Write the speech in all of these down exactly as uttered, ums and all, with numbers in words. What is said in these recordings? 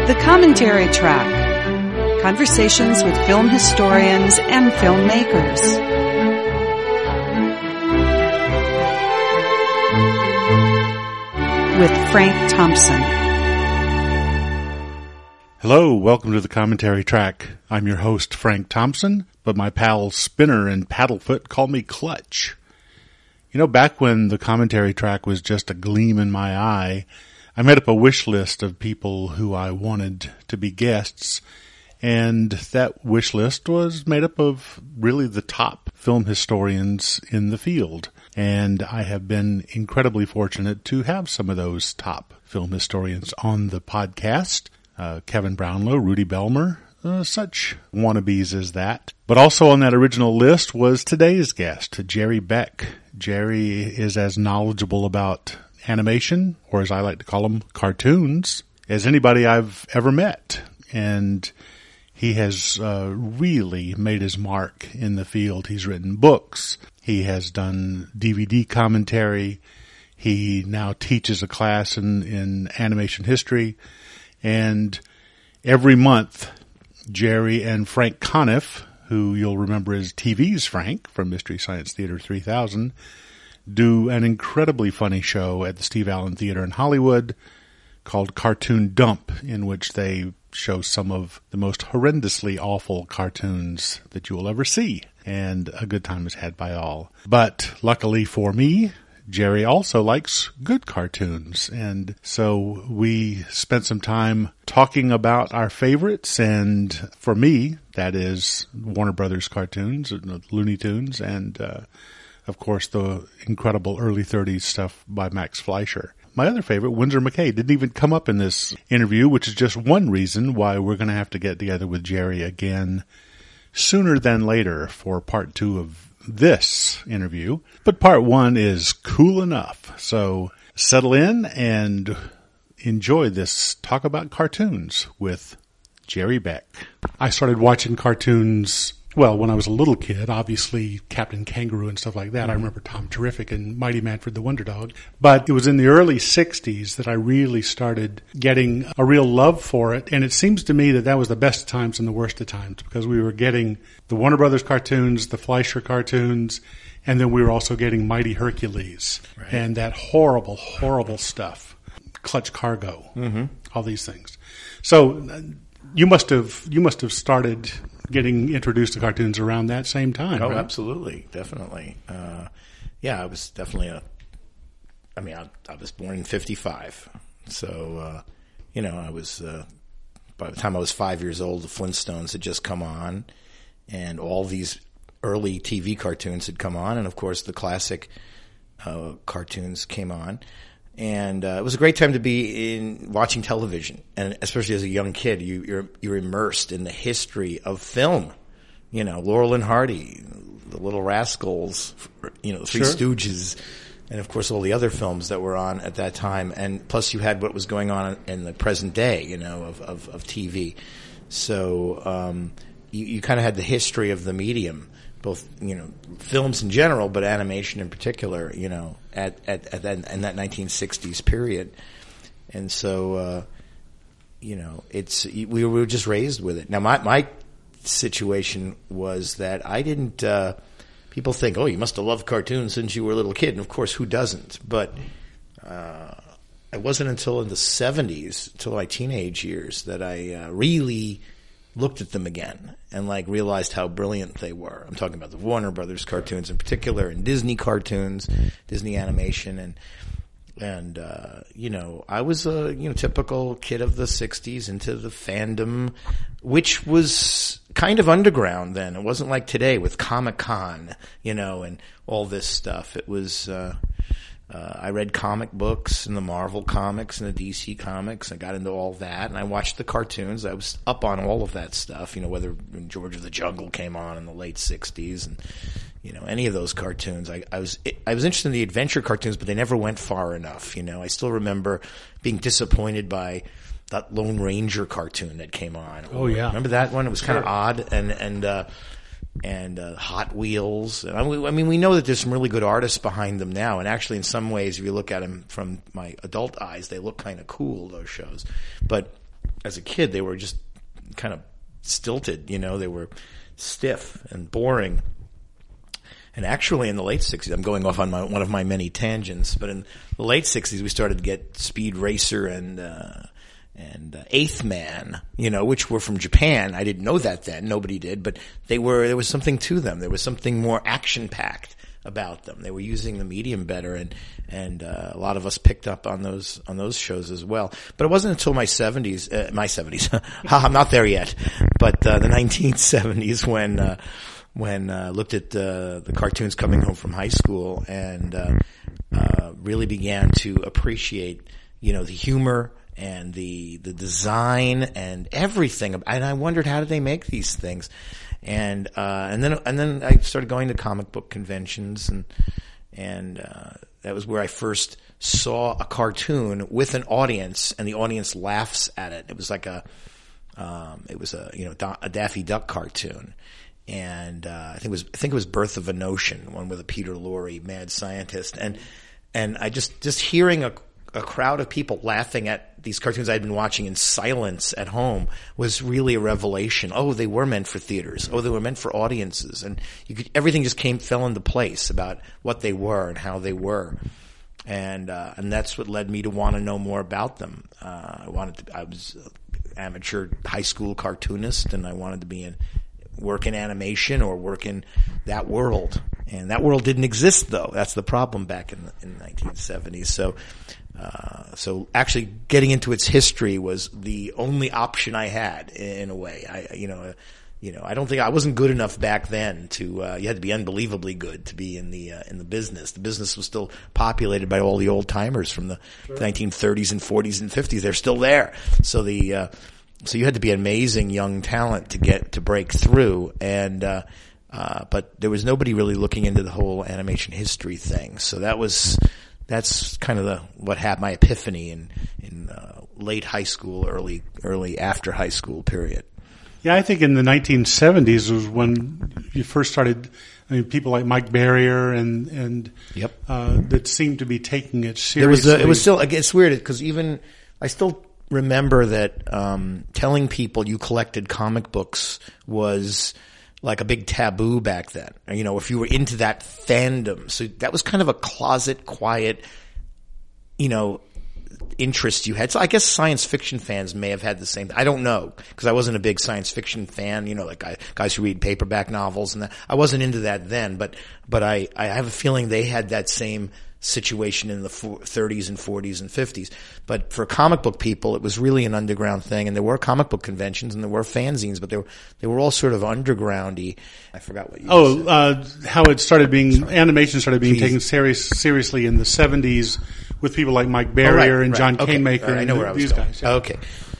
The Commentary Track. Conversations with film historians and filmmakers. With Frank Thompson. Hello, welcome to The Commentary Track. I'm your host, Frank Thompson, but my pals Spinner and Paddlefoot call me Clutch. You know, back when The Commentary Track was just a gleam in my eye, I made up a wish list of people who I wanted to be guests, and that wish list was made up of really the top film historians in the field. And I have been incredibly fortunate to have some of those top film historians on the podcast. Uh, Kevin Brownlow, Rudy Belmer, uh, such wannabes as that. But also on that original list was today's guest, Jerry Beck. Jerry is as knowledgeable about animation, or as I like to call them, cartoons, as anybody I've ever met. And he has uh, really made his mark in the field. He's written books. He has done D V D commentary. He now teaches a class in, in animation history. And every month, Jerry and Frank Conniff, who you'll remember as T V's Frank from Mystery Science Theater three thousand, do an incredibly funny show at the Steve Allen Theater in Hollywood called Cartoon Dump, in which they show some of the most horrendously awful cartoons that you will ever see. And a good time is had by all. But luckily for me, Jerry also likes good cartoons. And so we spent some time talking about our favorites. And for me, that is Warner Brothers cartoons, Looney Tunes, and uh, of course, the incredible early thirties stuff by Max Fleischer. My other favorite, Winsor McCay, didn't even come up in this interview, which is just one reason why we're going to have to get together with Jerry again sooner than later for part two of this interview. But part one is cool enough. So settle in and enjoy this talk about cartoons with Jerry Beck. I started watching cartoons, well, when I was a little kid, obviously Captain Kangaroo and stuff like that. Mm-hmm. I remember Tom Terrific and Mighty Manfred the Wonder Dog. But it was in the early sixties that I really started getting a real love for it. And it seems to me that that was the best of times and the worst of times, because we were getting the Warner Brothers cartoons, the Fleischer cartoons, and then we were also getting Mighty Hercules. Right. And that horrible, horrible stuff. Clutch Cargo. Mm-hmm. All these things. So you must have you must have started getting introduced to cartoons around that same time. Oh, right? Absolutely. Definitely. Uh, yeah, I was definitely a, I mean, I, I was born in fifty-five. So, uh, you know, I was, uh, by the time I was five years old, the Flintstones had just come on, and all these early T V cartoons had come on, and of course the classic uh, cartoons came on. And uh, it was a great time to be in watching television, and especially as a young kid, you, you're you're immersed in the history of film. You know, Laurel and Hardy, The Little Rascals, you know, The Three Sure. Stooges, and of course all the other films that were on at that time. And plus, you had what was going on in the present day, you know, of of, of T V. So um, you, you kind of had the history of the medium. Both, you know, films in general, but animation in particular, you know, at, at, at that, in that nineteen sixties period. And so, uh, you know, it's, we were just raised with it. Now, my, my situation was that I didn't, uh, people think, oh, you must have loved cartoons since you were a little kid. And of course, who doesn't? But, uh, it wasn't until in the seventies, until my teenage years, that I, uh, really looked at them again and like realized how brilliant they were. I'm talking about the Warner Brothers cartoons in particular, and Disney cartoons, Disney animation, and and uh, you know, I was a you know typical kid of the sixties into the fandom, which was kind of underground then. It wasn't like today with Comic-Con, you know, and all this stuff. It was. Uh, Uh, I read comic books and the Marvel comics and the D C comics. I got into all that, and I watched the cartoons. I was up on all of that stuff, you know, whether when George of the Jungle came on in the late sixties and, you know, any of those cartoons. I, I was I was interested in the adventure cartoons, but they never went far enough, you know. I still remember being disappointed by that Lone Ranger cartoon that came on. Oh, yeah. Remember that one? It was Sure. kind of odd, and, and, uh, and uh, Hot Wheels. And I, I mean, we know that there's some really good artists behind them now, and actually in some ways, if you look at them from my adult eyes, they look kind of cool, those shows. But as a kid, they were just kind of stilted, you know, they were stiff and boring. And actually in the late sixties, I'm going off on my, one of my many tangents, but in the late sixties we started to get Speed Racer and, uh, and uh, Eighth Man, you know, which were from Japan. I didn't know that then. Nobody did, but they were, there was something to them. There was something more action-packed about them. They were using the medium better, and, and, uh, a lot of us picked up on those, on those shows as well. But it wasn't until my seventies, uh, my seventies, I'm not there yet, but, uh, the nineteen seventies when, uh, when, uh, looked at, uh, the cartoons coming home from high school and, uh, uh, really began to appreciate, you know, the humor and the, the design and everything. And I wondered, how did they make these things? And, uh, and then, and then I started going to comic book conventions, and, and, uh, that was where I first saw a cartoon with an audience, and the audience laughs at it. It was like a, um, it was a, you know, a Daffy Duck cartoon. And, uh, I think it was, I think it was Birth of a Notion, one with a Peter Lorre, mad scientist. And, and I just, just hearing a, a crowd of people laughing at these cartoons I'd been watching in silence at home was really a revelation. Oh, they were meant for theaters. Oh, they were meant for audiences. And you could, everything just came, fell into place about what they were and how they were. And, uh, and that's what led me to want to know more about them. Uh, I wanted to, I was an amateur high school cartoonist, and I wanted to be in, work in animation or work in that world. And that world didn't exist, though. That's the problem back in the, in the nineteen seventies. So, uh, so actually getting into its history was the only option I had in, in a way. I, you know, uh, you know, I don't think I wasn't good enough back then to, uh, you had to be unbelievably good to be in the, uh, in the business. The business was still populated by all the old timers from the sure. nineteen thirties and forties and fifties. They're still there. So the, uh, so you had to be an amazing young talent to get, to break through. And, uh, uh, but there was nobody really looking into the whole animation history thing. So that was, that's kind of the, what had my epiphany in, in, uh, late high school, early, early after high school period. Yeah, I think in the nineteen seventies was when you first started, I mean, people like Mike Barrier and, and, yep. uh, that seemed to be taking it seriously. There was a, it was still, it's weird because even, I still remember that, um, telling people you collected comic books was like a big taboo back then. You know, if you were into that fandom. So that was kind of a closet, quiet, you know, interest you had. So I guess science fiction fans may have had the same. I don't know, because I wasn't a big science fiction fan, you know, like I, guys who read paperback novels and that. I wasn't into that then, but, but I, I have a feeling they had that same situation in the thirties and forties and fifties. But for comic book people, it was really an underground thing, and there were comic book conventions and there were fanzines, but they were, they were all sort of undergroundy. I forgot what you Oh, said. uh, how it started being, Sorry. animation started being Please. taken serious, seriously in the seventies with people like Mike Barrier oh, right, and right. John okay. Canemaker right. I know and where I was these going. guys. Yeah. Okay.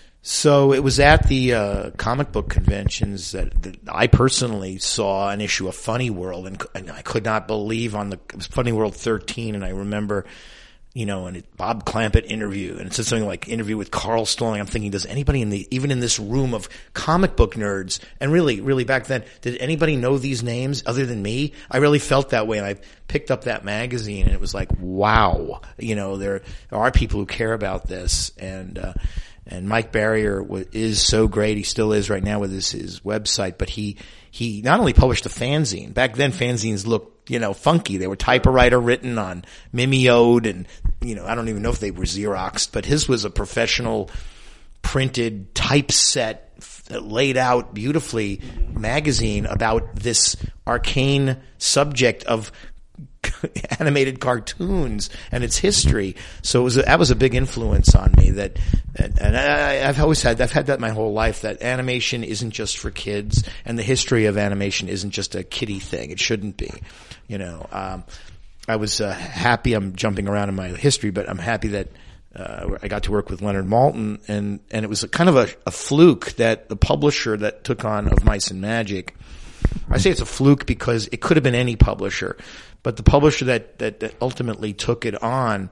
So it was at the uh comic book conventions that, that I personally saw an issue of Funny World, and, and I could not believe on the it was Funny World thirteen, and I remember, you know, and it, Bob Clampett interview, and it said something like interview with Carl Stalling. I'm thinking, does anybody in the even in this room of comic book nerds, and really, really back then, did anybody know these names other than me? I really felt that way, and I picked up that magazine, and it was like, wow, you know, there, there are people who care about this, and. uh And Mike Barrier is so great. He still is right now with his, his website, but he, he not only published a fanzine. Back then fanzines looked, you know, funky. They were typewriter written on mimeoed, and, you know, I don't even know if they were Xeroxed, but his was a professional printed typeset, laid out beautifully magazine about this arcane subject of animated cartoons and its history. So it was a, that was a big influence on me. That, that and I, I've always had I've had that my whole life. That animation isn't just for kids, and the history of animation isn't just a kiddie thing. It shouldn't be. You know, um, I was uh, happy. I'm jumping around in my history, but I'm happy that uh, I got to work with Leonard Maltin, and and it was a kind of a, a fluke that the publisher that took on Of Mice and Magic. I say it's a fluke because it could have been any publisher. But the publisher that, that, that ultimately took it on,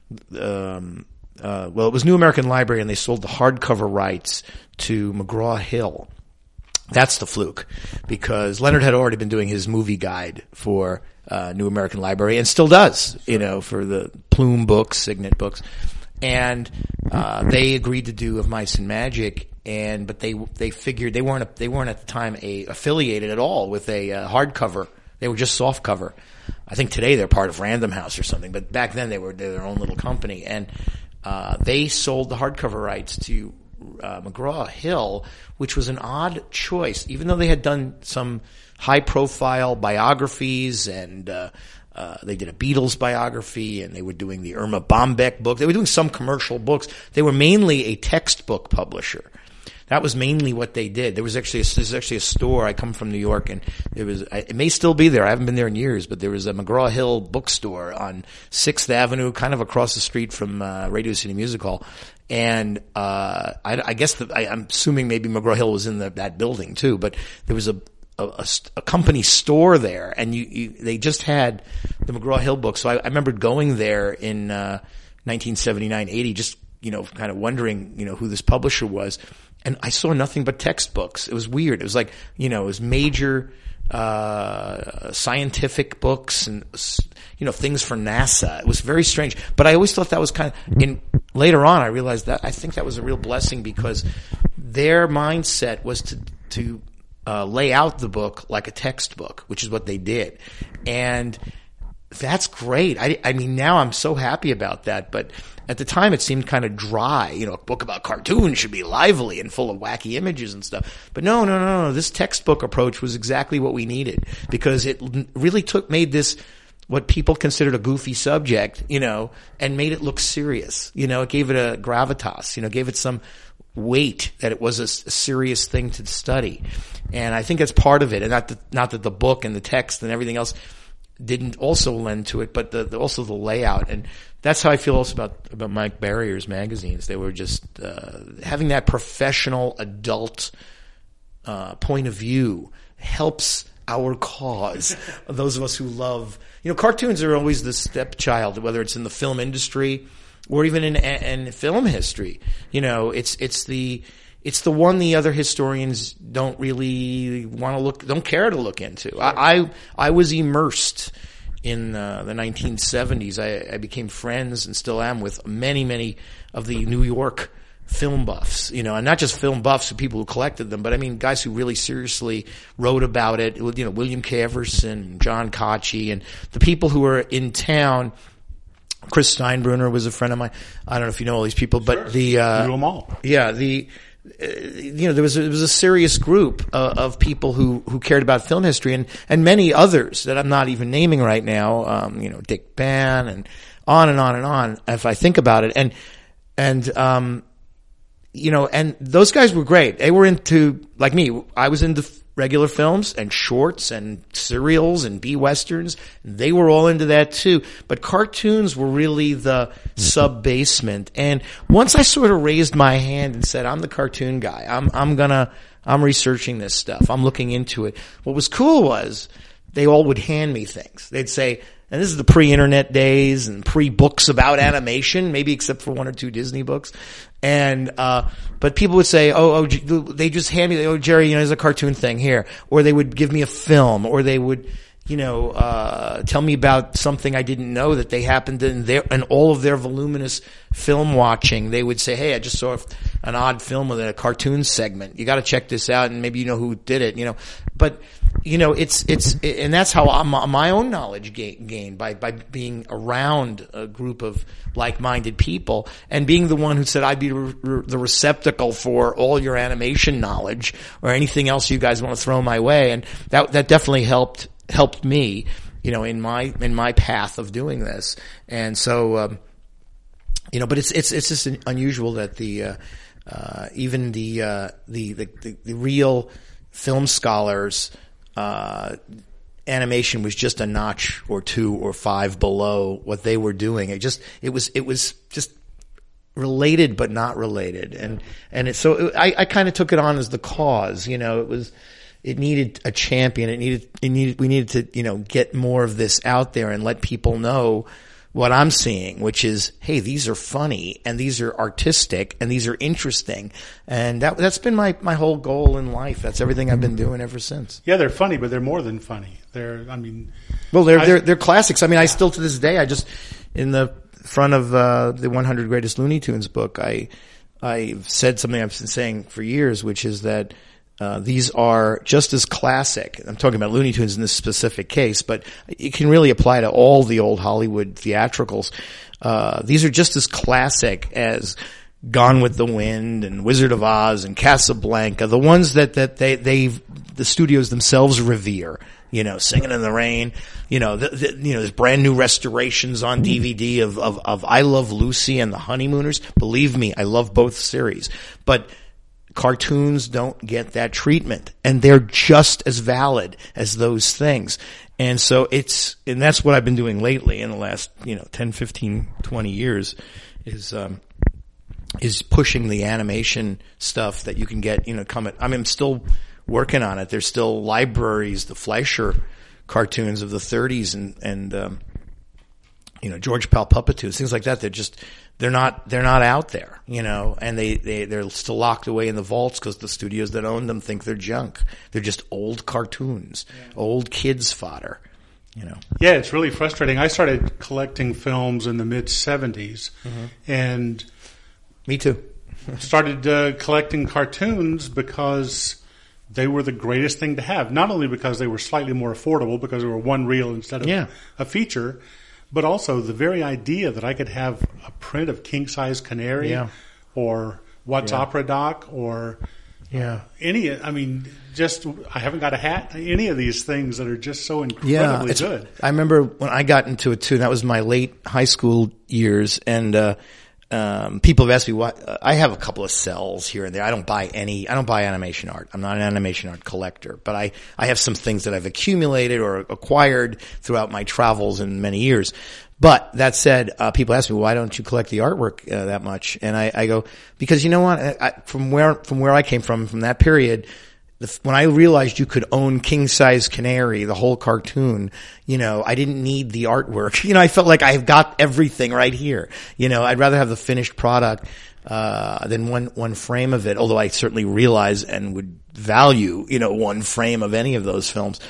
um, uh, well, it was New American Library, and they sold the hardcover rights to McGraw-Hill. That's the fluke, because Leonard had already been doing his movie guide for uh, New American Library, and still does, you know, for the Plume books, Signet books. and uh, they agreed to do Of Mice and Magic, and but they they figured they weren't a, they weren't at the time a affiliated at all with a uh, hardcover. They were just soft cover. I think today they're part of Random House or something, but back then they were they were their own little company, and uh, they sold the hardcover rights to uh, McGraw-Hill, which was an odd choice, even though they had done some high-profile biographies and uh, uh, they did a Beatles biography, and they were doing the Irma Bombeck book. They were doing some commercial books. They were mainly a textbook publisher. That was mainly what they did. There was actually a, there's actually a store. I come from New York, and there was, it may still be there. I haven't been there in years, but there was a McGraw-Hill bookstore on Sixth Avenue, kind of across the street from uh, Radio City Music Hall. And uh I, I guess the, I, I'm assuming maybe McGraw-Hill was in the, that building too, but there was a A, a, a company store there, and you, you they just had the McGraw-Hill books. So I, I remember going there in uh nineteen seventy-nine, eighty, just, you know, kind of wondering, you know, who this publisher was. And I saw nothing but textbooks. It was weird. It was like, you know, it was major uh scientific books and, you know, things for NASA. It was very strange. But I always thought that was kind of, in later on I realized that I think that was a real blessing, because their mindset was to to Uh, lay out the book like a textbook, which is what they did. And that's great. I, I mean, now I'm so happy about that, but at the time it seemed kind of dry. You know, a book about cartoons should be lively and full of wacky images and stuff. But no, no, no, no. This textbook approach was exactly what we needed, because it really took, made this what people considered a goofy subject, you know, and made it look serious. You know, it gave it a gravitas, you know, gave it some weight that it was a, a serious thing to study. And I think that's part of it. And not that, not that the book and the text and everything else didn't also lend to it, but the, the also the layout. And that's how I feel also about, about Mike Barrier's magazines. They were just, uh, having that professional adult, uh, point of view helps our cause. Those of us who love, you know, cartoons are always the stepchild, whether it's in the film industry or even in, in film history. You know, it's, it's the, it's the one the other historians don't really want to look, don't care to look into. Sure. I, I, I was immersed in uh, the nineteen seventies. I, I became friends, and still am, with many, many of the New York film buffs, you know, and not just film buffs, people who collected them, but I mean guys who really seriously wrote about it. You know, William Caverson, John Cocci, and the people who were in town. Chris Steinbrunner was a friend of mine. I don't know if you know all these people, but sure. the uh, you know them all. Yeah, the uh, you know there was a, there was a serious group uh, of people who who cared about film history, and and many others that I'm not even naming right now. Um, you know, Dick Ban, and on and on and on. If I think about it, and and um, you know, and those guys were great. They were into, like me. I was into regular films and shorts and serials and B-westerns. They were all into that too. But cartoons were really the sub-basement. And once I sort of raised my hand and said, I'm the cartoon guy. I'm, I'm gonna, I'm researching this stuff. I'm looking into it. What was cool was they all would hand me things. They'd say, and this is the pre-internet days and pre-books about animation, maybe except for one or two Disney books. And, uh, but people would say, oh, oh, they just hand me, oh, Jerry, you know, there's a cartoon thing here. Or they would give me a film, or they would, you know, uh, tell me about something I didn't know that they happened in their, in all of their voluminous film watching. They would say, hey, I just saw an odd film with a cartoon segment. You gotta check this out, and maybe you know who did it, you know. But, you know, it's, it's, and that's how I'm, my own knowledge gained, by, by being around a group of like-minded people, and being the one who said I'd be re- re- the receptacle for all your animation knowledge or anything else you guys want to throw my way. And that, that definitely helped, helped me, you know, in my, in my path of doing this. And so, um, you know, but it's, it's, it's just unusual that the, uh, uh, even the, uh, the, the, the, the real film scholars, uh, animation was just a notch or two or five below what they were doing. It just, it was, it was just related, but not related. And, and it, so it, I, I kind of took it on as the cause, you know, it was, it needed a champion. It needed, it needed, we needed to, you know, get more of this out there and let people know what I'm seeing, which is, hey, these are funny, and these are artistic, and these are interesting. And that, that's been my, my whole goal in life. That's everything I've been doing ever since. Yeah, they're funny, but they're more than funny. They're, I mean, well, they're, I, they're, they're classics. I mean, I still, to this day, I just, in the front of uh, the one hundred Greatest Looney Tunes book, I I've said something I've been saying for years, which is that uh, these are just as classic. I'm talking about Looney Tunes in this specific case, but it can really apply to all the old Hollywood theatricals. Uh, these are just as classic as Gone with the Wind and Wizard of Oz and Casablanca, the ones that, that they, they, the studios themselves revere, you know, Singing in the Rain, you know, the, the, you know, there's brand new restorations on D V D of, of, of I Love Lucy and The Honeymooners. Believe me, I love both series, but cartoons don't get that treatment, and they're just as valid as those things. And so it's, and that's what I've been doing lately in the last, you know, ten, fifteen, twenty years is, um, is pushing the animation stuff that you can get, you know, come at, I mean, I'm still working on it. There's still libraries, the Fleischer cartoons of the thirties and, and, um, you know, George Pal Puppetoons, things like that. They're just, they're not, they're not out there, you know, and they, they, they're still locked away in the vaults because the studios that own them think they're junk. They're just old cartoons, yeah. Old kids fodder, you know. Yeah, it's really frustrating. I started collecting films in the mid seventies mm-hmm. and me too. started uh, collecting cartoons because they were the greatest thing to have. Not only because they were slightly more affordable because they were one reel instead of yeah. a feature, but also the very idea that I could have a print of King Size Canary yeah. or What's yeah. Opera Doc or yeah. uh, any, I mean, just, I haven't got a hat, any of these things that are just so incredibly yeah, good. I remember when I got into it too, and that was my late high school years, and uh Um, people have asked me what, uh, I have a couple of cells here and there. I don't buy any, I don't buy animation art. I'm not an animation art collector, but I, I have some things that I've accumulated or acquired throughout my travels in many years. But that said, uh, people ask me, why don't you collect the artwork uh, that much? And I, I go, because you know what, I, I, from where, from where I came from, from that period, The, when I realized you could own King Size Canary, the whole cartoon, you know, I didn't need the artwork. You know, I felt like I've got everything right here. You know, I'd rather have the finished product, uh, than one, one frame of it, although I certainly realize and would value, you know, one frame of any of those films.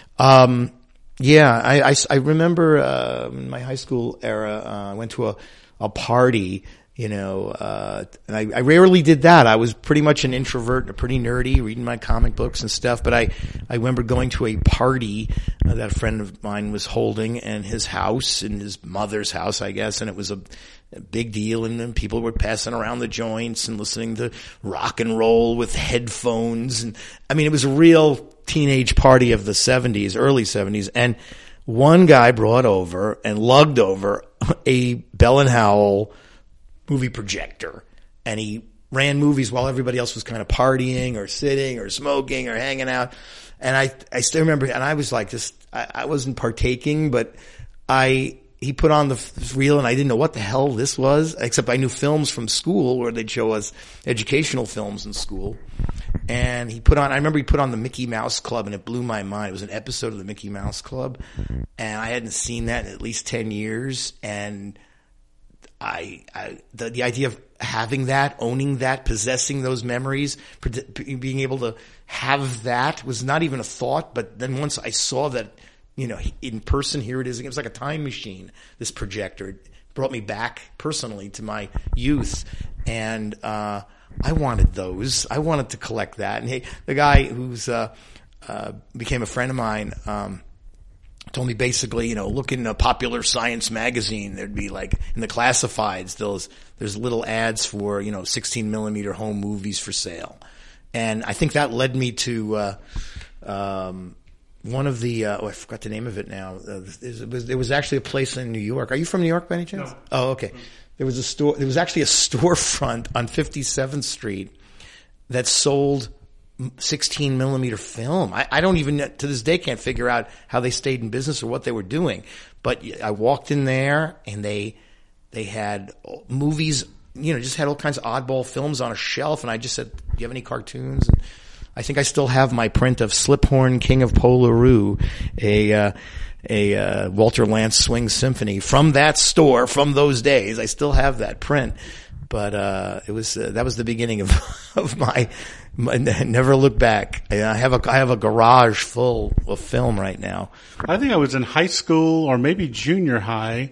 Um, yeah, I, I, I remember, uh, in my high school era, uh, I went to a, a party, you know, uh, and I, I rarely did that. I was pretty much an introvert, pretty nerdy, reading my comic books and stuff. But I, I remember going to a party uh, that a friend of mine was holding in his house, in his mother's house, I guess. And it was a, a big deal. And then people were passing around the joints and listening to rock and roll with headphones. And I mean, it was a real teenage party of the seventies, early seventies. And one guy brought over and lugged over a Bell and Howell movie projector, and he ran movies while everybody else was kind of partying or sitting or smoking or hanging out. And I, I still remember, and I was like, this, I, I wasn't partaking, but I, he put on the reel and I didn't know what the hell this was, except I knew films from school where they'd show us educational films in school. And he put on, I remember he put on the Mickey Mouse Club, and it blew my mind. It was an episode of the Mickey Mouse Club, and I hadn't seen that in at least ten years. And I, I the, the idea of having that, owning that, possessing those memories, being able to have that was not even a thought. But then once I saw that, you know, in person, here it is. It was like a time machine, this projector. It brought me back personally to my youth. And, uh, I wanted those. I wanted to collect that. And he, the guy who's, uh, uh, became a friend of mine, um, told me basically, you know, look in a Popular Science magazine. There'd be like in the classifieds, those, there's little ads for, you know, sixteen millimeter home movies for sale. And I think that led me to, uh, um, one of the, uh, oh, I forgot the name of it now. Uh, it was, there was actually a place in New York. Are you from New York by any chance? No. Oh, okay. There was a store, there was actually a storefront on fifty-seventh Street that sold sixteen millimeter film. I, I don't even, to this day, can't figure out how they stayed in business or what they were doing. But I walked in there and they, they had movies, you know, just had all kinds of oddball films on a shelf. And I just said, do you have any cartoons? And I think I still have my print of Sliphorn, King of Polaroo, a, uh, a, uh, Walter Lantz Swing Symphony from that store from those days. I still have that print. But, uh, it was, uh, that was the beginning of, of my, my, never look back. I have a, I have a garage full of film right now. I think I was in high school or maybe junior high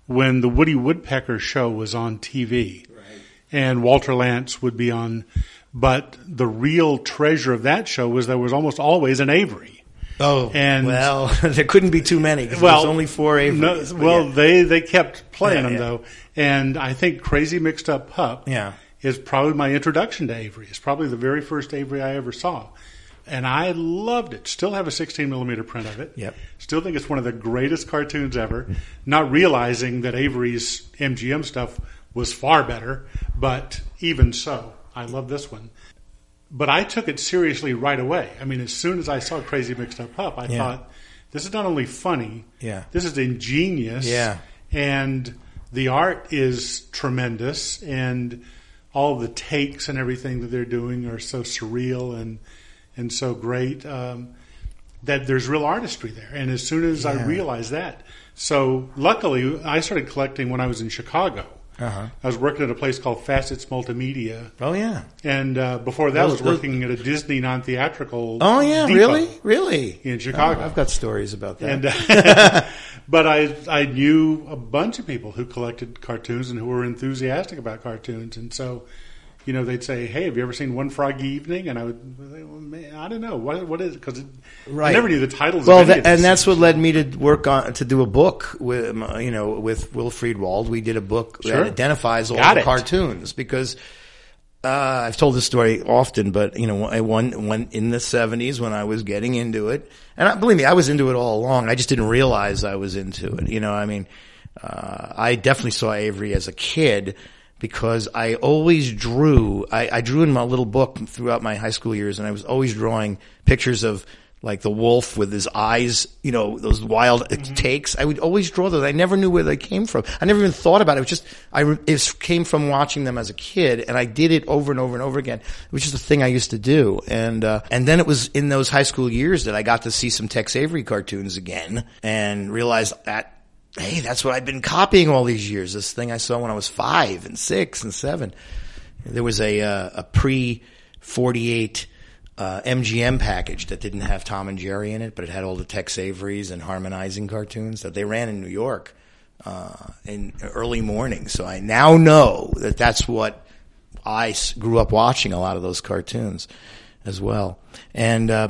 when the Woody Woodpecker show was on T V. Right. And Walter Lantz would be on. But the real treasure of that show was there was almost always an Avery. Oh, and well, there couldn't be too many because well, there was only four Averys. No, well, yeah. they, they kept playing yeah, them, yeah. though. And I think Crazy Mixed Up Pup yeah. is probably my introduction to Avery. It's probably the very first Avery I ever saw. And I loved it. Still have a sixteen millimeter print of it. Yep. Still think it's one of the greatest cartoons ever. Not realizing that Avery's M G M stuff was far better, but even so, I love this one. But I took it seriously right away. I mean, as soon as I saw Crazy Mixed Up Pup, I yeah. thought, this is not only funny, yeah. this is ingenious, yeah. and the art is tremendous, and all the takes and everything that they're doing are so surreal and and so great um, that there's real artistry there. And as soon as yeah. I realized that, so luckily I started collecting when I was in Chicago. Uh-huh. I was working at a place called Facets Multimedia. Oh, yeah. And uh, before that, I was those, working at a Disney non-theatrical Oh, yeah, depot really? Really? in Chicago. Oh, I've got stories about that. And, uh, but I I knew a bunch of people who collected cartoons and who were enthusiastic about cartoons. And so, you know, they'd say, hey, have you ever seen One Froggy Evening? And I would say, well, man, I don't know. What, what is it? Because right. I never knew the titles well, of any that, of and that's things. what led me to work on, to do a book with, you know, with Will Friedwald. We did a book Sure. that identifies all Got the it. cartoons because, uh, I've told this story often, but, you know, I one, one in the seventies when I was getting into it, and I, believe me, I was into it all along. I just didn't realize I was into it. You know, I mean, uh, I definitely saw Avery as a kid, because I always drew, I, I drew in my little book throughout my high school years, and I was always drawing pictures of like the wolf with his eyes, you know, those wild mm-hmm. takes. I would always draw those. I never knew where they came from. I never even thought about it. It was just, I, it came from watching them as a kid, and I did it over and over and over again, which is the thing I used to do. And, uh, and then it was in those high school years that I got to see some Tex Avery cartoons again and realized that, hey, that's what I've been copying all these years. This thing I saw when I was five and six and seven. There was a uh, a pre forty-eight uh, M G M package that didn't have Tom and Jerry in it, but it had all the Tex Averys and Harmonizing cartoons that they ran in New York uh, in early morning. So I now know that that's what I grew up watching, a lot of those cartoons as well. And uh,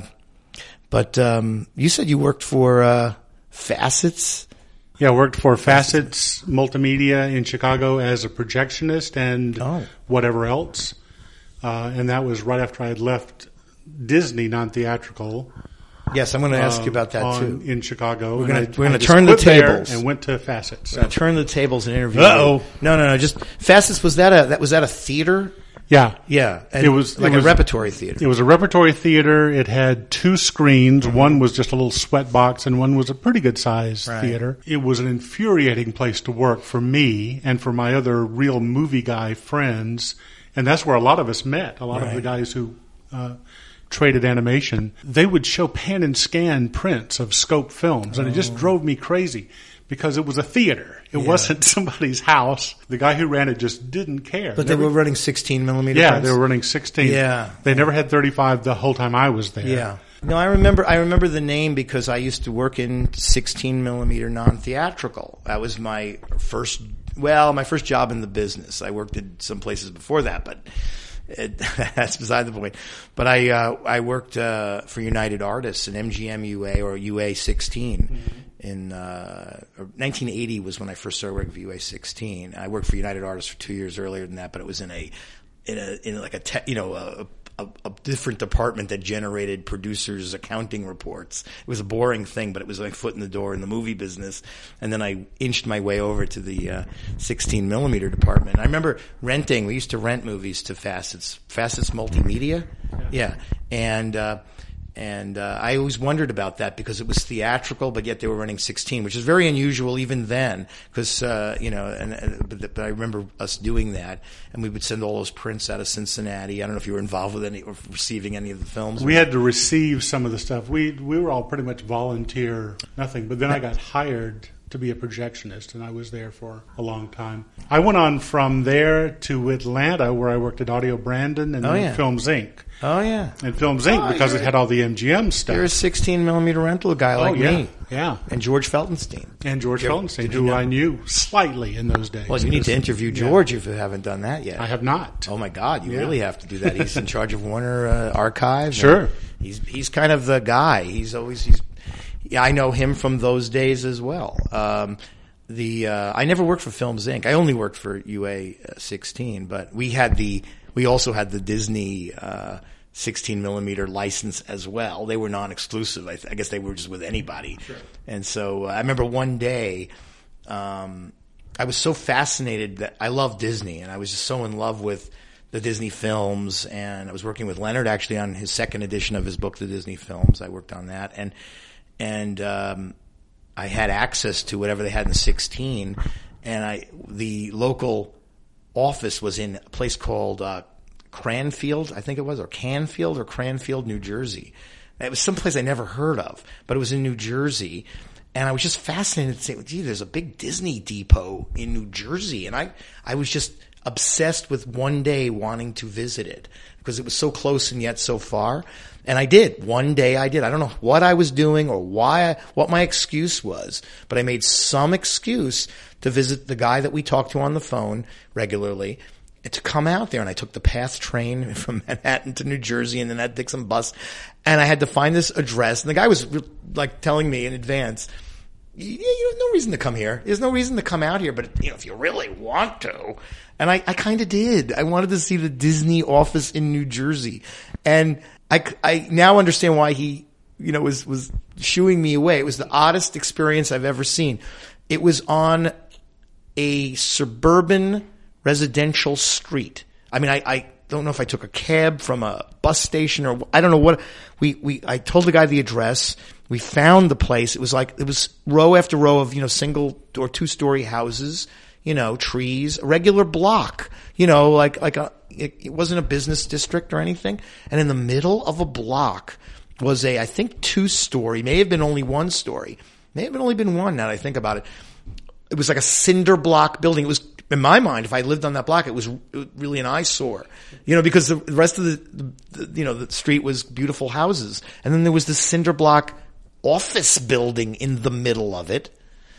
but um, you said you worked for uh, Facets. Yeah, I worked for Facets Multimedia in Chicago as a projectionist and oh. whatever else. Uh, and that was right after I had left Disney non-theatrical. Yes, I'm going to ask uh, you about that on, too. in Chicago. We're going to we're going to turn the tables and went to Facets. We're going to turn the tables and interview. Uh-oh. You. No, no, no. Just Facets. Was that a that was that a theater? Yeah, yeah. And it was like it was, a repertory theater. It was a repertory theater. It had two screens. Mm-hmm. One was just a little sweat box, and one was a pretty good sized right. theater. It was an infuriating place to work for me and for my other real movie guy friends, and that's where a lot of us met. A lot right. of the guys who uh, traded animation, they would show pan and scan prints of scope films, and oh. it just drove me crazy. Because it was a theater. It yeah. wasn't somebody's house. The guy who ran it just didn't care. But never, they were running sixteen millimeter Yeah, prints? they were running sixteen. Yeah. They never had thirty-five the whole time I was there. Yeah. No, I remember, I remember the name because I used to work in sixteen millimeter non-theatrical. That was my first, well, my first job in the business. I worked at some places before that, but it, that's beside the point. But I, uh, I worked, uh, for United Artists in M G M U A or U A sixteen. Mm-hmm. In uh nineteen eighty was when I first started working for U A sixteen. I worked for United Artists for two years earlier than that, but it was in a in a in like a te- you know a, a a different department that generated producers' accounting reports. It was a boring thing, but it was my foot in the door in the movie business. And then I inched my way over to the uh sixteen millimeter department. I remember renting. We used to rent movies to Facets Facets Multimedia, yeah, yeah. and. uh And uh, I always wondered about that because it was theatrical, but yet they were running sixteen, which is very unusual even then. Because uh, you know, and, and but, but I remember us doing that, and we would send all those prints out of Cincinnati. I don't know if you were involved with any or receiving any of the films. We had to receive some of the stuff. We we were all pretty much volunteer, nothing. But then I got hired to be a projectionist, and I was there for a long time. I went on from there to Atlanta, where I worked at Audio Brandon and Oh, then yeah. Films Incorporated. Oh, yeah. And Films Incorporated Oh, because it you're- had all the M G M stuff. You're a sixteen millimeter rental guy like oh, yeah. me. Yeah. And George Feltenstein. And George Did you- Feltenstein, did you who know- I knew slightly in those days. Well, you need to interview Yeah. George if you haven't done that yet. I have not. Oh my God, you Yeah. really have to do that. He's in charge of Warner uh, Archive. Sure. and He's he's kind of the guy. He's always he's. Yeah, I know him from those days as well. Um, the uh, I never worked for Films Incorporated. I only worked for U A sixteen, but we had the we also had the Disney uh, sixteen millimeter license as well. They were non-exclusive. I, th- I guess they were just with anybody. Sure. And so uh, I remember one day. Um, I was so fascinated that I love Disney, and I was just so in love with the Disney films. And I was working with Leonard actually on his second edition of his book, The Disney Films. I worked on that, and and um, I had access to whatever they had in sixteen. And I the local office was in a place called uh, Cranfield, I think it was, or Canfield or Cranfield, New Jersey. It was someplace I never heard of, but it was in New Jersey. And I was just fascinated to say, gee, there's a big Disney depot in New Jersey. And I, I was just obsessed with one day wanting to visit it because it was so close and yet so far. And I did. One day I did. I don't know what I was doing or why, I, what my excuse was, but I made some excuse to visit the guy that we talked to on the phone regularly and to come out there. And I took the PATH train from Manhattan to New Jersey and then I had to take some bus. And I had to find this address. And the guy was like telling me in advance, you, you have no reason to come here. There's no reason to come out here, but you know, if you really want to. And I, I kind of did. I wanted to see the Disney office in New Jersey. And I, I now understand why he, you know, was, was shooing me away. It was the oddest experience I've ever seen. It was on a suburban residential street. I mean, I, I don't know if I took a cab from a bus station or I don't know what we, we, I told the guy the address. We found the place. It was like, it was row after row of, you know, single or two story houses, you know, trees, a regular block, you know, like, like a, it, it wasn't a business district or anything. And in the middle of a block was a, I think two story, may have been only one story, may have only been one now that I think about it. It was like a cinder block building. It was, in my mind, if I lived on that block, it was really an eyesore, you know, because the rest of the, the, you know, the street was beautiful houses. And then there was this cinder block office building in the middle of it.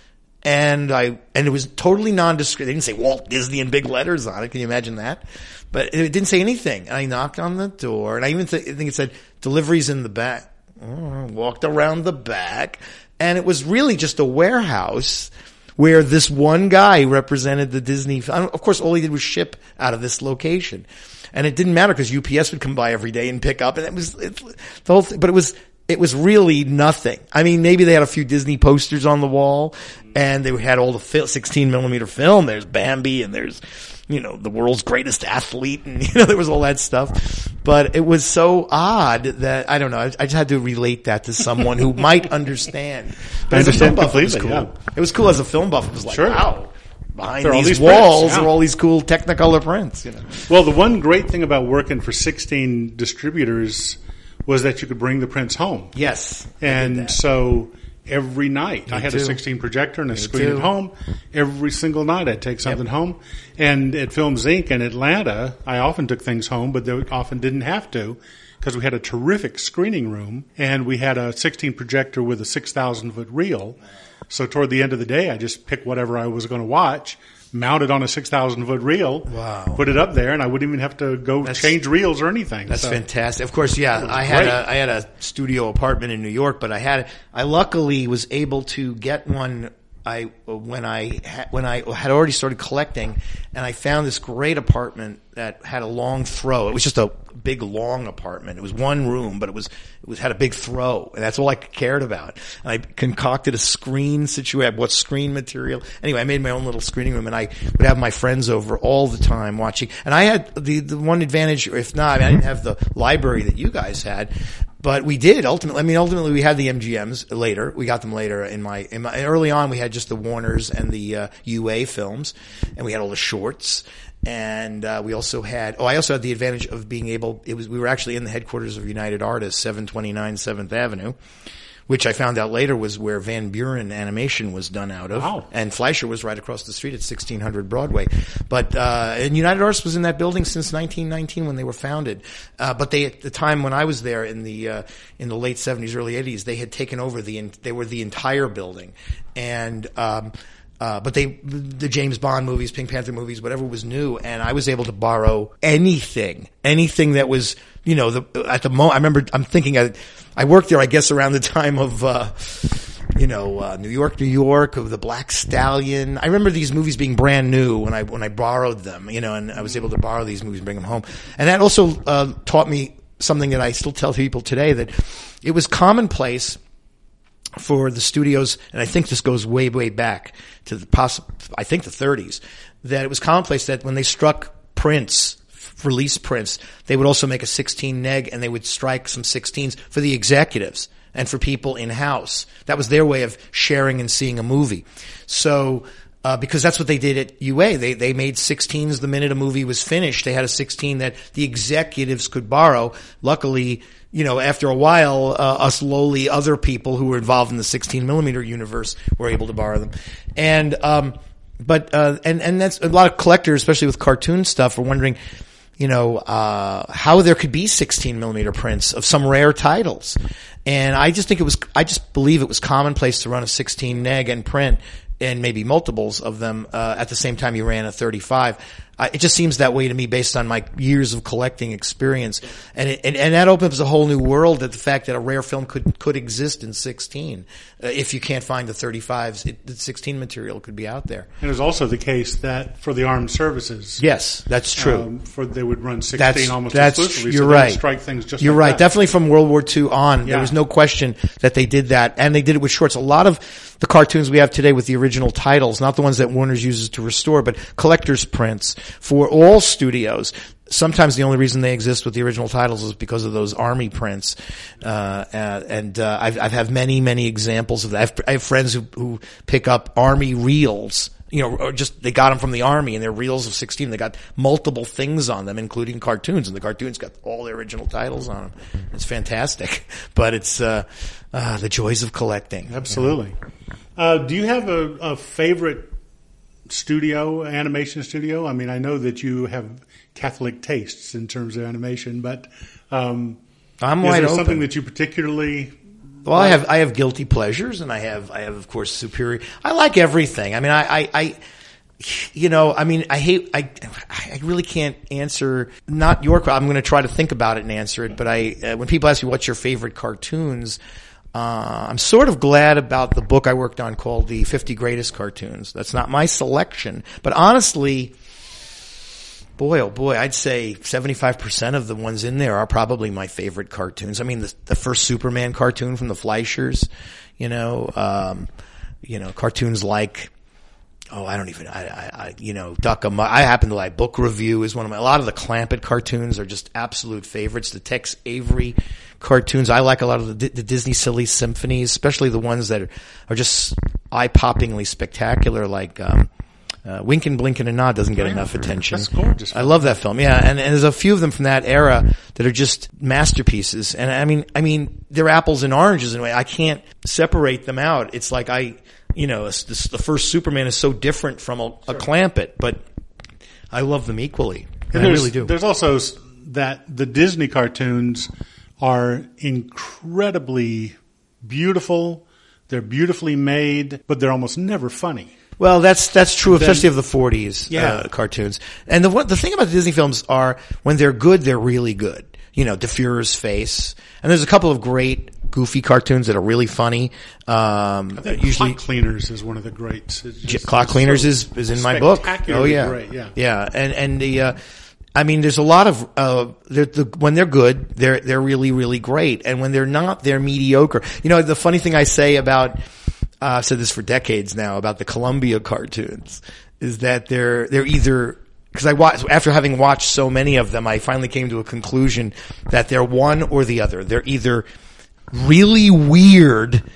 And I, and it was totally nondescript. They didn't say Walt Disney in big letters on it. Can you imagine that? But it didn't say anything. And I knocked on the door and I even th- I think it said deliveries in the back. Oh, walked around the back and it was really just a warehouse where this one guy represented the Disney. Of course, all he did was ship out of this location. And it didn't matter because U P S would come by every day and pick up. And it was, it, the whole thing, but it was, it was really nothing. I mean, maybe they had a few Disney posters on the wall and they had all the fil- sixteen millimeter film. There's Bambi and there's, you know, the world's greatest athlete and, you know, there was all that stuff. But it was so odd that, I don't know, I, I just had to relate that to someone who might understand. But I as a film understand buff, it was completely, cool. yeah. It was cool as a film buff. It was like, Sure. wow. Behind There are all these these prints, walls yeah. are all these cool Technicolor prints, you know. Well, the one great thing about working for sixteen distributors was that you could bring the prints home. Yes. I did And that. so every night I had too. a sixteen projector and a Me screen too. at home. Every single night I'd take something home. And at Films Incorporated in Atlanta, I often took things home, but they often didn't have to because we had a terrific screening room and we had a sixteen projector with a six thousand foot reel. So toward the end of the day, I just picked whatever I was going to watch, mount it on a six thousand foot reel, Wow. put it up there, and I wouldn't even have to go That's- change reels or anything. That's So- fantastic. Of course, yeah. I had great. a I had a studio apartment in New York, but I had I luckily was able to get one. I when I ha, when I had already started collecting, and I found this great apartment that had a long throw. It was just a big long apartment. It was one room, but it was it was had a big throw, and that's all I cared about. And I concocted a screen situation. I bought screen material. Anyway, I made my own little screening room, and I would have my friends over all the time watching. And I had the the one advantage, if not, I mean, I didn't have the library that you guys had. But we did ultimately. I mean, ultimately we had the M G Ms later. We got them later in my, in my early on. We had just the Warners and the uh, U A films, and we had all the shorts. And uh, we also had. Oh, I also had the advantage of being able. It was we were actually in the headquarters of United Artists, seven twenty-nine Seventh Avenue, which I found out later was where Van Buren Animation was done out of. Wow. And Fleischer was right across the street at sixteen hundred Broadway. But, uh, and United Artists was in that building since nineteen nineteen when they were founded. Uh, but they, at the time when I was there in the, uh, in the late seventies, early eighties, they had taken over the, they were the entire building. And, um, Uh, but they, the James Bond movies, Pink Panther movies, whatever was new, and I was able to borrow anything, anything that was, you know, the, at the moment, I remember, I'm thinking, I, I worked there, I guess, around the time of, uh, you know, uh, New York, New York, of the Black Stallion. I remember these movies being brand new when I, when I borrowed them, you know, and I was able to borrow these movies and bring them home. And that also, uh, taught me something that I still tell people today, that it was commonplace for the studios, and I think this goes way, way back to the possible, I think the thirties, that it was commonplace that when they struck prints, release prints, they would also make a sixteen neg and they would strike some sixteens for the executives and for people in-house. That was their way of sharing and seeing a movie. So, uh, because that's what they did at U A. They, they made sixteens the minute a movie was finished. They had a sixteen that the executives could borrow. Luckily, you know, after a while, uh, us lowly other people who were involved in the sixteen millimeter universe were able to borrow them. And, um, but, uh, and, and that's a lot of collectors, especially with cartoon stuff, are wondering, you know, uh, how there could be sixteen millimeter prints of some rare titles. And I just think it was, I just believe it was commonplace to run a sixteen neg and print, and maybe multiples of them, uh, at the same time you ran a thirty-five. Uh, it just seems that way to me based on my years of collecting experience. And, it, and, and that opens a whole new world, that the fact that a rare film could, could exist in sixteen. Uh, if you can't find the thirty-fives, it, the sixteen material could be out there. And it was also the case that for the armed services. Yes, that's true. Um, for they would run sixteen that's, almost that's, exclusively. You're so they right. would strike things just You're like right. that. Definitely from World War Two on, Yeah. there was no question that they did that. And they did it with shorts. A lot of the cartoons we have today with the original titles, not the ones that Warner's uses to restore, but collector's prints for all studios. Sometimes the only reason they exist with the original titles is because of those army prints. Uh, and, uh, I've, I've had many, many examples of that. I have, I have friends who, who pick up army reels, you know, or just, they got them from the army and they're reels of sixteen. They got multiple things on them, including cartoons, and the cartoons got all the original titles on them. It's fantastic. But it's, uh, uh, the joys of collecting. Absolutely. You know? Uh, do you have a, a favorite studio, animation studio? I mean, I know that you have Catholic tastes in terms of animation, but um, I'm is wide there open. something that you particularly? Well, I have I have guilty pleasures, and I have I have of course superior. I like everything. I mean, I I, I you know, I mean, I hate I I really can't answer not your. I'm going to try to think about it and answer it. But I uh, when people ask me what's your favorite cartoons. Uh, I'm sort of glad about the book I worked on called The fifty Greatest Cartoons. That's not my selection, but honestly, boy, oh boy, I'd say seventy-five percent of the ones in there are probably my favorite cartoons. I mean, the, the first Superman cartoon from the Fleischers, you know, um, you know, cartoons like, oh, I don't even, I, I, I you know, Duck a I happen to like Book Review is one of my, a lot of the Clampett cartoons are just absolute favorites. The Tex Avery cartoons, I like a lot of the, the Disney Silly Symphonies, especially the ones that are, are just eye-poppingly spectacular, like, um, uh, Wink and Blink and a Nod doesn't get enough attention. That's gorgeous. I love that film. Yeah. And, and there's a few of them from that era that are just masterpieces. And I mean, I mean, they're apples and oranges in a way. I can't separate them out. It's like I, you know, this, the first Superman is so different from a, a Clampett, but I love them equally. And I there's, really do. There's also s- that the Disney cartoons are incredibly beautiful. They're beautifully made, but they're almost never funny. Well, that's that's true, Then- especially of the forties Yeah. uh, cartoons. And the one, the thing about the Disney films are when they're good, they're really good. You know, De Fuhrer's Face, and there's a couple of great goofy cartoons that are really funny. Um, I think usually, Clock Cleaners is one of the greats. It's J- just- Clock it's Cleaners so is is in my book. Oh spectacularly yeah, great, yeah. yeah. And and the, uh, I mean, there's a lot of uh, they're, the when they're good, they're they're really really great, and when they're not, they're mediocre. You know, the funny thing I say about uh, I've said this for decades now about the Columbia cartoons is that they're they're either. Because I watched, after having watched so many of them, I finally came to a conclusion that they're one or the other. They're either really weird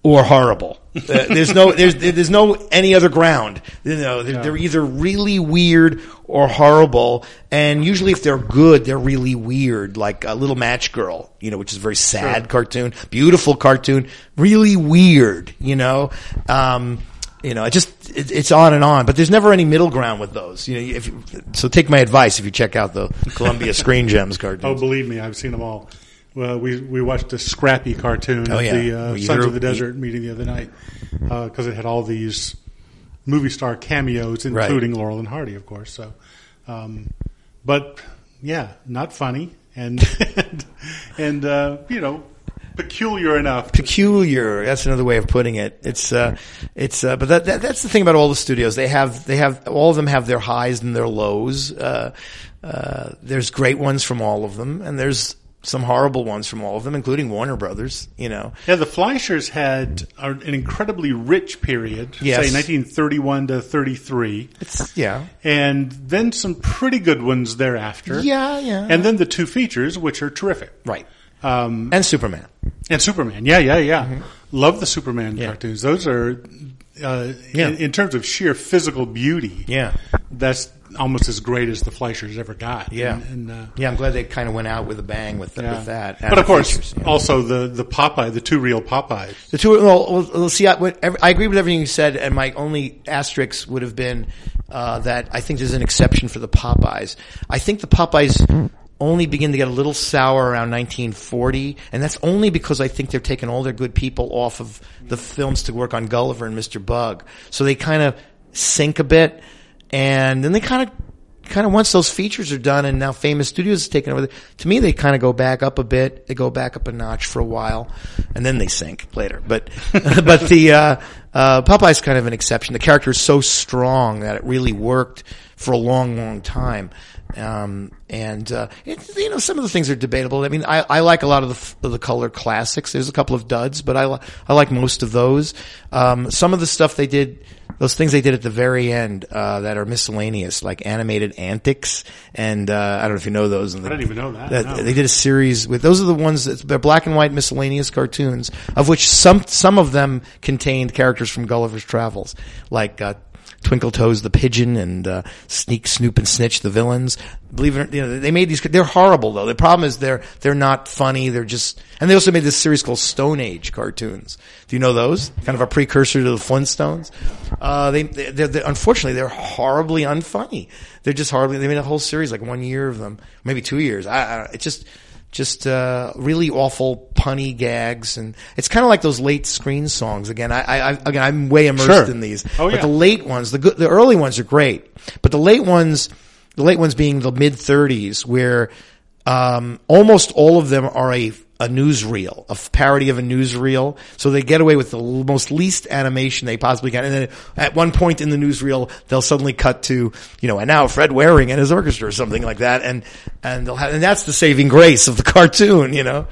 or horrible. Uh, there's no, there's, there's no any other ground. You know, they're, Yeah. they're either really weird or horrible. And usually if they're good, they're really weird, like a Little Match Girl, you know, which is a very sad Sure. cartoon, beautiful cartoon, really weird, you know. Um, you know, it just, it, it's on and on, but there's never any middle ground with those. You know, if you, so take my advice if you check out the Columbia Screen Gems cartoons. Oh, believe me, I've seen them all. Well, we we watched a Scrappy cartoon Oh, of yeah. the uh, Either- Sons of the Desert meeting the other night because it had all these movie star cameos, including Right. Laurel and Hardy, of course. So, um, but yeah, not funny and and, and uh, you know, peculiar enough. Peculiar. That's another way of putting it. It's, uh, it's, uh, but that, that, that's the thing about all the studios. They have, they have, all of them have their highs and their lows. Uh, uh, there's great ones from all of them, and there's some horrible ones from all of them, including Warner Brothers, you know. Yeah, the Fleischers had an incredibly rich period, Yes. say nineteen thirty-one to thirty-three, It's, yeah. and then some pretty good ones thereafter. Yeah, yeah. And then the two features, which are terrific. Right. Um, And Superman. and Superman, yeah, yeah, yeah. Love the Superman Yeah. cartoons. Those are, uh, Yeah. in, in terms of sheer physical beauty, Yeah. that's almost as great as the Fleischers ever got. Yeah. And, and, uh, Yeah, I'm glad they kind of went out with a bang with, the, yeah. with that. But of course, Features, yeah. also the, the Popeye, the two real Popeyes. The two, well, well, well see, I, what, every, I agree with everything you said, and my only asterisk would have been uh, that I think there's an exception for the Popeyes. I think the Popeyes only begin to get a little sour around nineteen forty, and that's only because I think they're taking all their good people off of the films to work on Gulliver and Mister Bug. So they kind of sink a bit, and then they kind of kind of once those features are done and now Famous Studios is taking over, to me they kind of go back up a bit. They go back up a notch for a while, and then they sink later. But but the uh, uh, Popeye's kind of an exception. The character is so strong that it really worked for a long, long time. Um, and, uh, it, you know, some of the things are debatable. I mean, I, I like a lot of the, f- of the color classics. There's a couple of duds, but I, li- I like most of those. Um, some of the stuff they did, those things they did at the very end, uh, that are miscellaneous, like Animated Antics, and, uh, I don't know if you know those. And the, I didn't even know that, no. They did a series with, those are the ones that, they're black and white miscellaneous cartoons, of which some, some of them contained characters from Gulliver's Travels, like, uh, Twinkle Toes the pigeon and uh, Sneak, Snoop, and Snitch the villains. Believe it or you know, they made these. They're horrible though. The problem is they're they're not funny. They're just. And they also made this series called Stone Age cartoons. Do you know those? Kind of a precursor to the Flintstones. Uh, they they're, they're unfortunately they're horribly unfunny. They're just horribly. They made a whole series, like one year of them, maybe two years. I, I it's just. Just uh really awful punny gags, and it's kind of like those late screen songs. Again, I, I again I'm way immersed Sure. in these. Oh, but yeah. the late ones, the good, the early ones are great, but the late ones, the late ones being the mid thirties, where um almost all of them are a a newsreel, a parody of a newsreel. So they get away with the l- most least animation they possibly can. And then at one point in the newsreel, they'll suddenly cut to, you know, and now Fred Waring and his orchestra or something like that. And, and they'll have, and that's the saving grace of the cartoon, you know.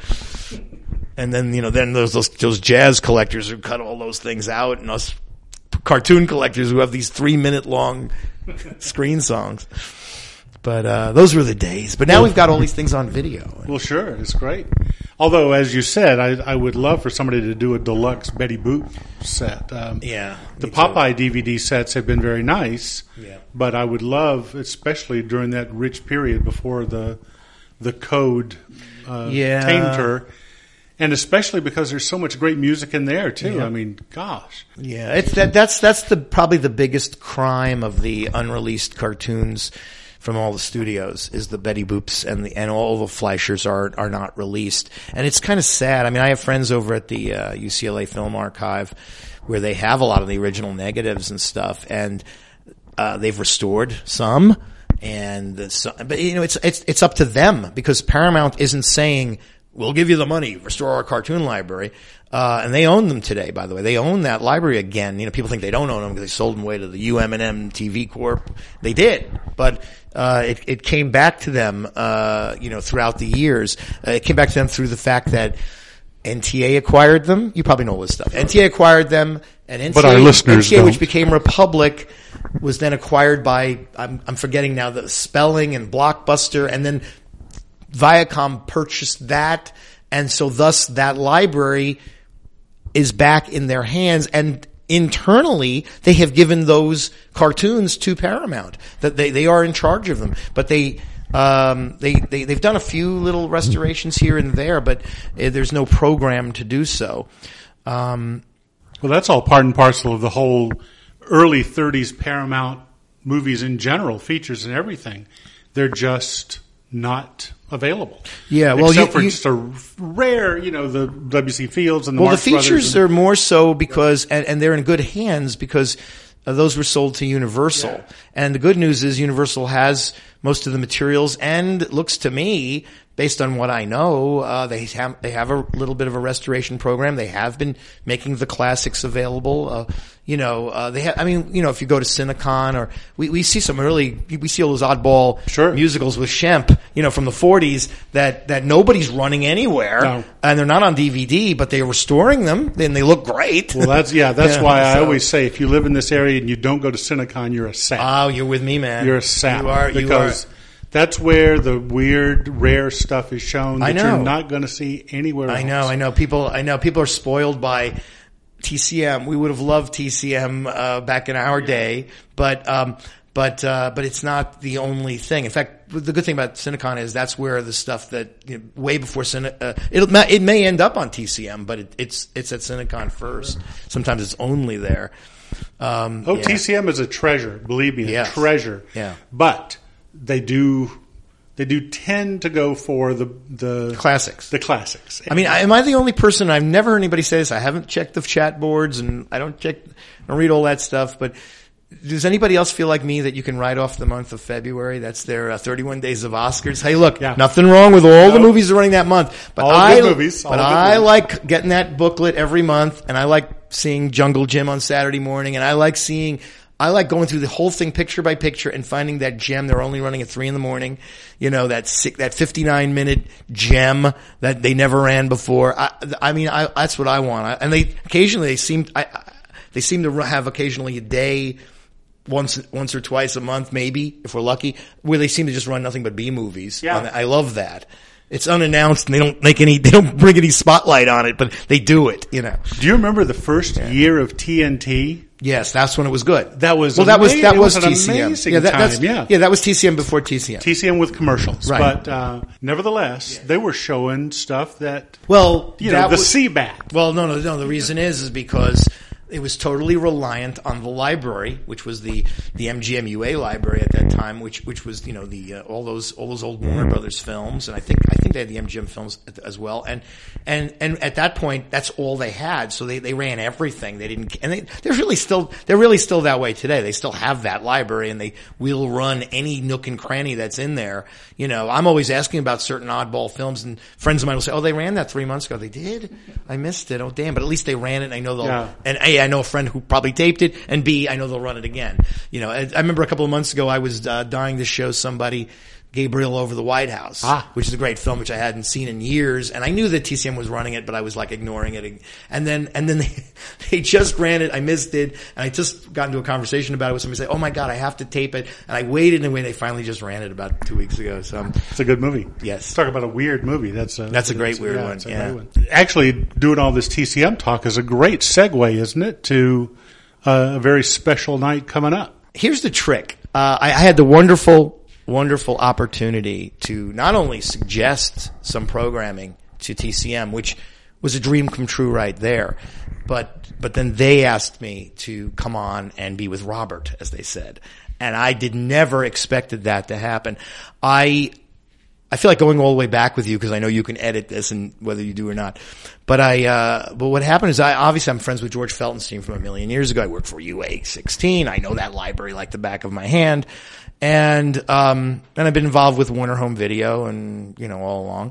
And then, you know, then there's those, those jazz collectors who cut all those things out, and us cartoon collectors who have these three minute long screen songs. But, uh, those were the days. But now we've got all these things on video. Well, sure, it's great. Although, as you said, I, I would love for somebody to do a deluxe Betty Boop set. Um, Yeah. the me too. Popeye D V D sets have been very nice. Yeah. But I would love, especially during that rich period before the the code uh, Yeah. tamed her, and especially because there's so much great music in there too. Yeah. I mean, gosh. Yeah, it's that that's that's the probably the biggest crime of the unreleased cartoons from all the studios is the Betty Boops and the and all the Fleischers are are not released, and it's kind of sad. I mean, I have friends over at the uh, U C L A Film Archive where they have a lot of the original negatives and stuff, and uh, they've restored some, and the, so, but you know, it's it's it's up to them because Paramount isn't saying we'll give you the money, restore our cartoon library. Uh, and they own them today, by the way. They own that library again. You know, people think they don't own them because they sold them away to the U M and M T V Corp. They did. But, uh, it, it came back to them, uh, you know, throughout the years. Uh, it came back to them through the fact that N T A acquired them. You probably know all this stuff. N T A acquired them, and N T A, But our listeners N T A, which don't. became Republic, was then acquired by, I'm, I'm forgetting now, the Spelling and Blockbuster, and then Viacom purchased that, and so thus that library is back in their hands, and internally they have given those cartoons to Paramount. That they, they are in charge of them, but they, um, they, they, they've done a few little restorations here and there, but uh, there's no program to do so. Um, well, that's all part and parcel of the whole early thirties Paramount movies in general, features and everything. They're just not available. Yeah, well, except you, for you, just a rare, you know, the W C Fields and the well, Marx the features and, are more so because, and, and they're in good hands because uh, those were sold to Universal. Yeah. And the good news is Universal has most of the materials, and it looks to me, based on what I know, uh, they have, they have a little bit of a restoration program. They have been making the classics available. Uh, you know, uh, they have, I mean, you know, if you go to Cinecon or we, we see some early, we see all those oddball sure. musicals with Shemp, you know, from the forties that, that nobody's running anywhere. No. And they're not on D V D, but they're restoring them and they look great. Well, that's, yeah, that's Yeah, why I so- always say if you live in this area and you don't go to Cinecon, you're a sap. Oh, you're with me, man. You're a sap. You are, you because are. that's where the weird, rare stuff is shown that I know. you're not going to see anywhere else. I know, I know. People, I know people are spoiled by T C M. We would have loved T C M uh, back in our day, but um, but uh, but it's not the only thing. In fact, the good thing about Cinecon is that's where the stuff that you know, way before Cine, uh, it it may end up on T C M, but it, it's it's at Cinecon first. Sometimes it's only there. Um, Oh, yeah. T C M is a treasure. Believe me, a Yes. treasure. Yeah. But they do, they do tend to go for the the Classics. The classics. I mean, I- am I the only person? I've never heard anybody say this. I haven't checked the chat boards, and I don't check, I don't read all that stuff. But does anybody else feel like me that you can write off the month of February? That's their uh, thirty-one Days of Oscars. Hey, look, Yeah. nothing wrong with all the No. movies running that month, but All I, good movies, all but good I movies. like getting that booklet every month, and I like seeing Jungle Jim on Saturday morning, and I like seeing. I like going through the whole thing picture by picture and finding that gem. They're only running at three in the morning. You know, that six, that fifty-nine minute gem that they never ran before. I, I mean, I, that's what I want. I, and they, occasionally they seem, I, I, they seem to have occasionally a day, once, once or twice a month, maybe, if we're lucky, where they seem to just run nothing but B movies. Yeah. And I love that. It's unannounced and they don't make any, they don't bring any spotlight on it, but they do it, you know. Do you remember the first year of T N T? Yes, that's when it was good. That was well. That was ama- that it was, was an T C M. amazing yeah, that, that's, time, yeah. yeah, that was T C M before T C M. T C M with commercials. Right. But uh, nevertheless, they were showing stuff that, Well, you know, that the was, C-Bat. Well, no, no, no. The reason is is because it was totally reliant on the library, which was the the M G M U A library at that time, which which was you know the uh, all those all those old Warner Brothers films, and I think I think they had the M G M films as well, and and and at that point that's all they had, so they they ran everything. They didn't, and they they're really still they're really still that way today. They still have that library, and they will run any nook and cranny that's in there. You know, I'm always asking about certain oddball films, and friends of mine will say, "Oh, they ran that three months ago." They did. I missed it. Oh, damn! But at least they ran it. And I know they'll. Yeah. And A, I know a friend who probably taped it, and B, I know they'll run it again. You know, I, I remember a couple of months ago I was uh, dying to show somebody Gabriel Over the White House, Ah. which is a great film which I hadn't seen in years, and I knew that T C M was running it, but I was like ignoring it. And then, and then they, they just ran it. I missed it, and I just got into a conversation about it with somebody. Say, "Oh my god, I have to tape it!" And I waited, and when they finally just ran it about two weeks ago. So, It's a good movie. Yes. Talk about a weird movie. That's a, That's a great weird one, it's a yeah. great one. Actually, doing all this T C M talk is a great segue, isn't it, to uh, a very special night coming up. here's the trick. Uh, I, I had the wonderful, wonderful opportunity to not only suggest some programming to T C M, which was a dream come true right there, but, but then they asked me to come on and be with Robert, as they said. And I did never expected that to happen. I, I feel like going all the way back with you because I know you can edit this and whether you do or not. But I, uh, but what happened is I, obviously I'm friends with George Feltenstein from a million years ago. I worked for U A sixteen. I know that library like the back of my hand. And, um, and I've been involved with Warner Home Video and, you know, all along.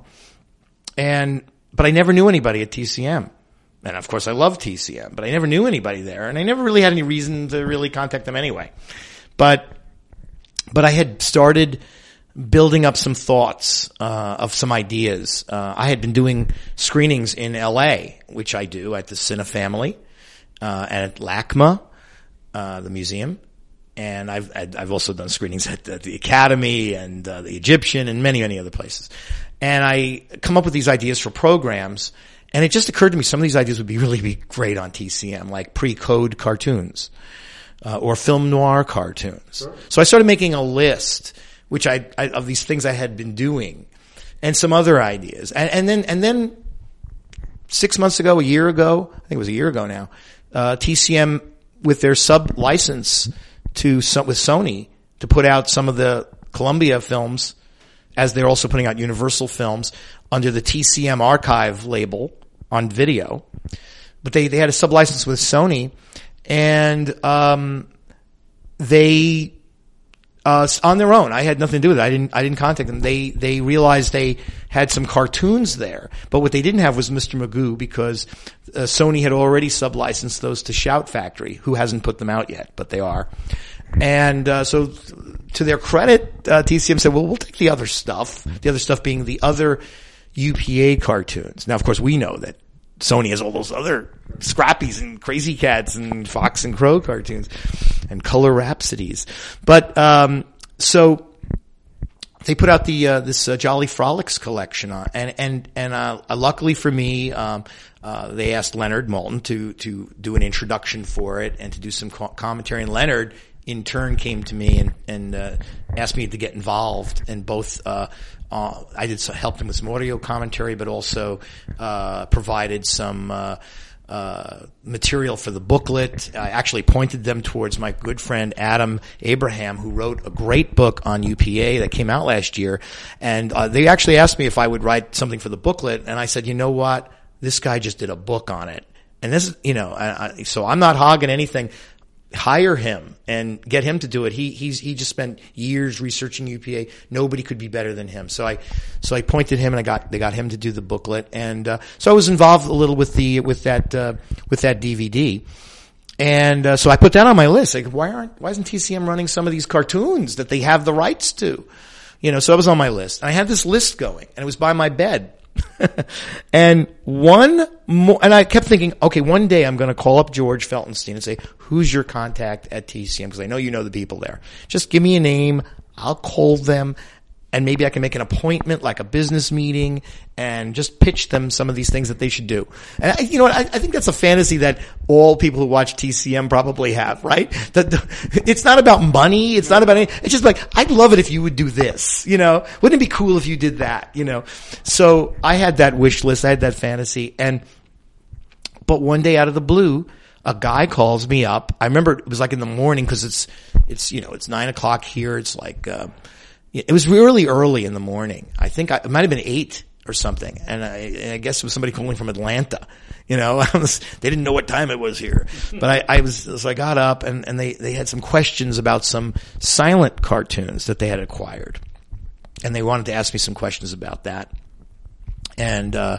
And, but I never knew anybody at T C M. And of course I love T C M, but I never knew anybody there and I never really had any reason to really contact them anyway. But, but I had started building up some thoughts, uh, of some ideas. Uh, I had been doing screenings in L A, which I do at the Cine Family, uh, and at LACMA, uh, the museum. And I've, I've also done screenings at, at the Academy and, uh, the Egyptian and many, many other places. And I come up with these ideas for programs. And it just occurred to me some of these ideas would be really be great on T C M, like pre-code cartoons, uh, or film noir cartoons. Sure. So I started making a list, which I, I, of these things I had been doing, and some other ideas. And, and then, and then six months ago, a year ago, I think it was a year ago now, uh, T C M with their sub license to, with Sony to put out some of the Columbia films, as they're also putting out Universal films under the T C M Archive label on video. But they, they had a sub-license with Sony, and um they uh on their own, I had nothing to do with it. I didn't I didn't contact them. They they realized they had some cartoons there, but what they didn't have was Mister Magoo, because uh, Sony had already sub-licensed those to Shout Factory, who hasn't put them out yet, but they are. And uh so to their credit, uh, T C M said, well, we'll take the other stuff, the other stuff being the other U P A cartoons. Now, of course, we know that Sony has all those other Scrappies and Crazy Cats and Fox and Crow cartoons and Color Rhapsodies. But um so they put out the uh, this uh, Jolly Frolics collection, on, and and and uh, luckily for me, um uh they asked Leonard Maltin to to do an introduction for it and to do some co- commentary. And Leonard in turn came to me and, and, uh, asked me to get involved in both, uh, uh, I did some, helped him with some audio commentary, but also, uh, provided some, uh, uh, material for the booklet. I actually pointed them towards my good friend Adam Abraham, who wrote a great book on U P A that came out last year. And, uh, they actually asked me if I would write something for the booklet. And I said, you know what? This guy just did a book on it. And this is, you know, I, I, so I'm not hogging anything. Hire him and get him to do it. He, he's, he just spent years researching U P A. Nobody could be better than him. So I, so I pointed him and I got, they got him to do the booklet. And, uh, so I was involved a little with the, with that, uh, with that D V D. And, uh, so I put that on my list. Like, why aren't, why isn't T C M running some of these cartoons that they have the rights to? You know, so that was on my list. And I had this list going, and it was by my bed. And one more, and I kept thinking, okay, one day I'm going to call up George Feltenstein and say, who's your contact at T C M? Because I know you know the people there. Just give me a name. I'll call them, and maybe I can make an appointment, like a business meeting, and just pitch them some of these things that they should do. And I, you know what? I, I think that's a fantasy that all people who watch T C M probably have, right? That the, it's not about money. It's not about any, it's just like, I'd love it if you would do this, you know? Wouldn't it be cool if you did that, you know? So I had that wish list. I had that fantasy. And, but one day out of the blue, a guy calls me up. I remember it was like in the morning, cause it's, it's, you know, it's nine o'clock here. It's like, uh, it was really early in the morning. I think I, it might have been eight or something. And I, and I guess it was somebody calling from Atlanta. You know, they didn't know what time it was here. But I, I was, so I got up and, and they, they had some questions about some silent cartoons that they had acquired. And they wanted to ask me some questions about that. And, uh,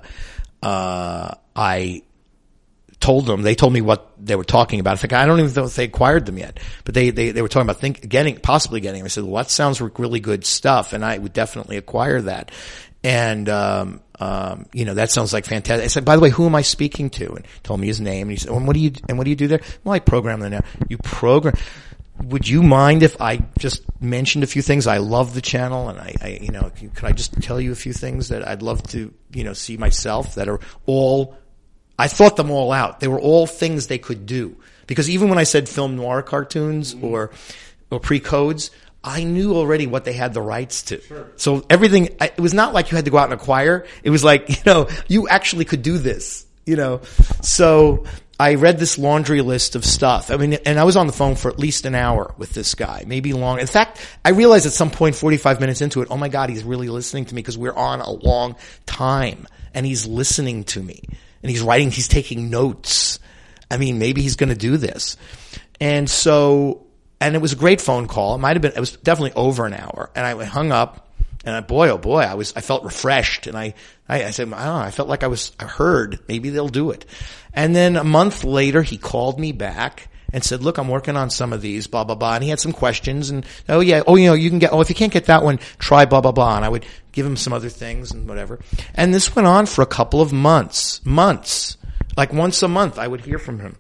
uh, I, told them, they told me what they were talking about. I think, I don't even know if they acquired them yet, but they, they, they were talking about think, getting, possibly getting them. I said, well, that sounds like really good stuff, and I would definitely acquire that. And, um, um, you know, that sounds like fantastic. I said, by the way, who am I speaking to? And he told me his name, and he said, well, what do you, and what do you do there? Well, I program them now. You program, would you mind if I just mentioned a few things? I love the channel, and I, I you know, could I just tell you a few things that I'd love to, you know, see myself that are all, I thought them all out. They were all things they could do. Because even when I said film noir cartoons or, or pre-codes, I knew already what they had the rights to. Sure. So everything, it was not like you had to go out and acquire. It was like, you know, you actually could do this, you know. So I read this laundry list of stuff. I mean, and I was on the phone for at least an hour with this guy, maybe long. In fact, I realized at some point, forty-five minutes into it, oh my God, he's really listening to me because we're on a long time and he's listening to me. And he's writing, he's taking notes. I mean, maybe he's going to do this. And so, and it was a great phone call. It might have been, it was definitely over an hour. And I hung up, and I, boy, oh boy, I was, I felt refreshed. And I, I, I said, I don't know, I felt like I was, I heard, maybe they'll do it. And then a month later, he called me back and said, look, I'm working on some of these, blah, blah, blah. And he had some questions, and, oh yeah, oh, you know, you can get, oh, if you can't get that one, try blah, blah, blah. And I would give him some other things and whatever. And this went on for a couple of months, months. Like once a month, I would hear from him.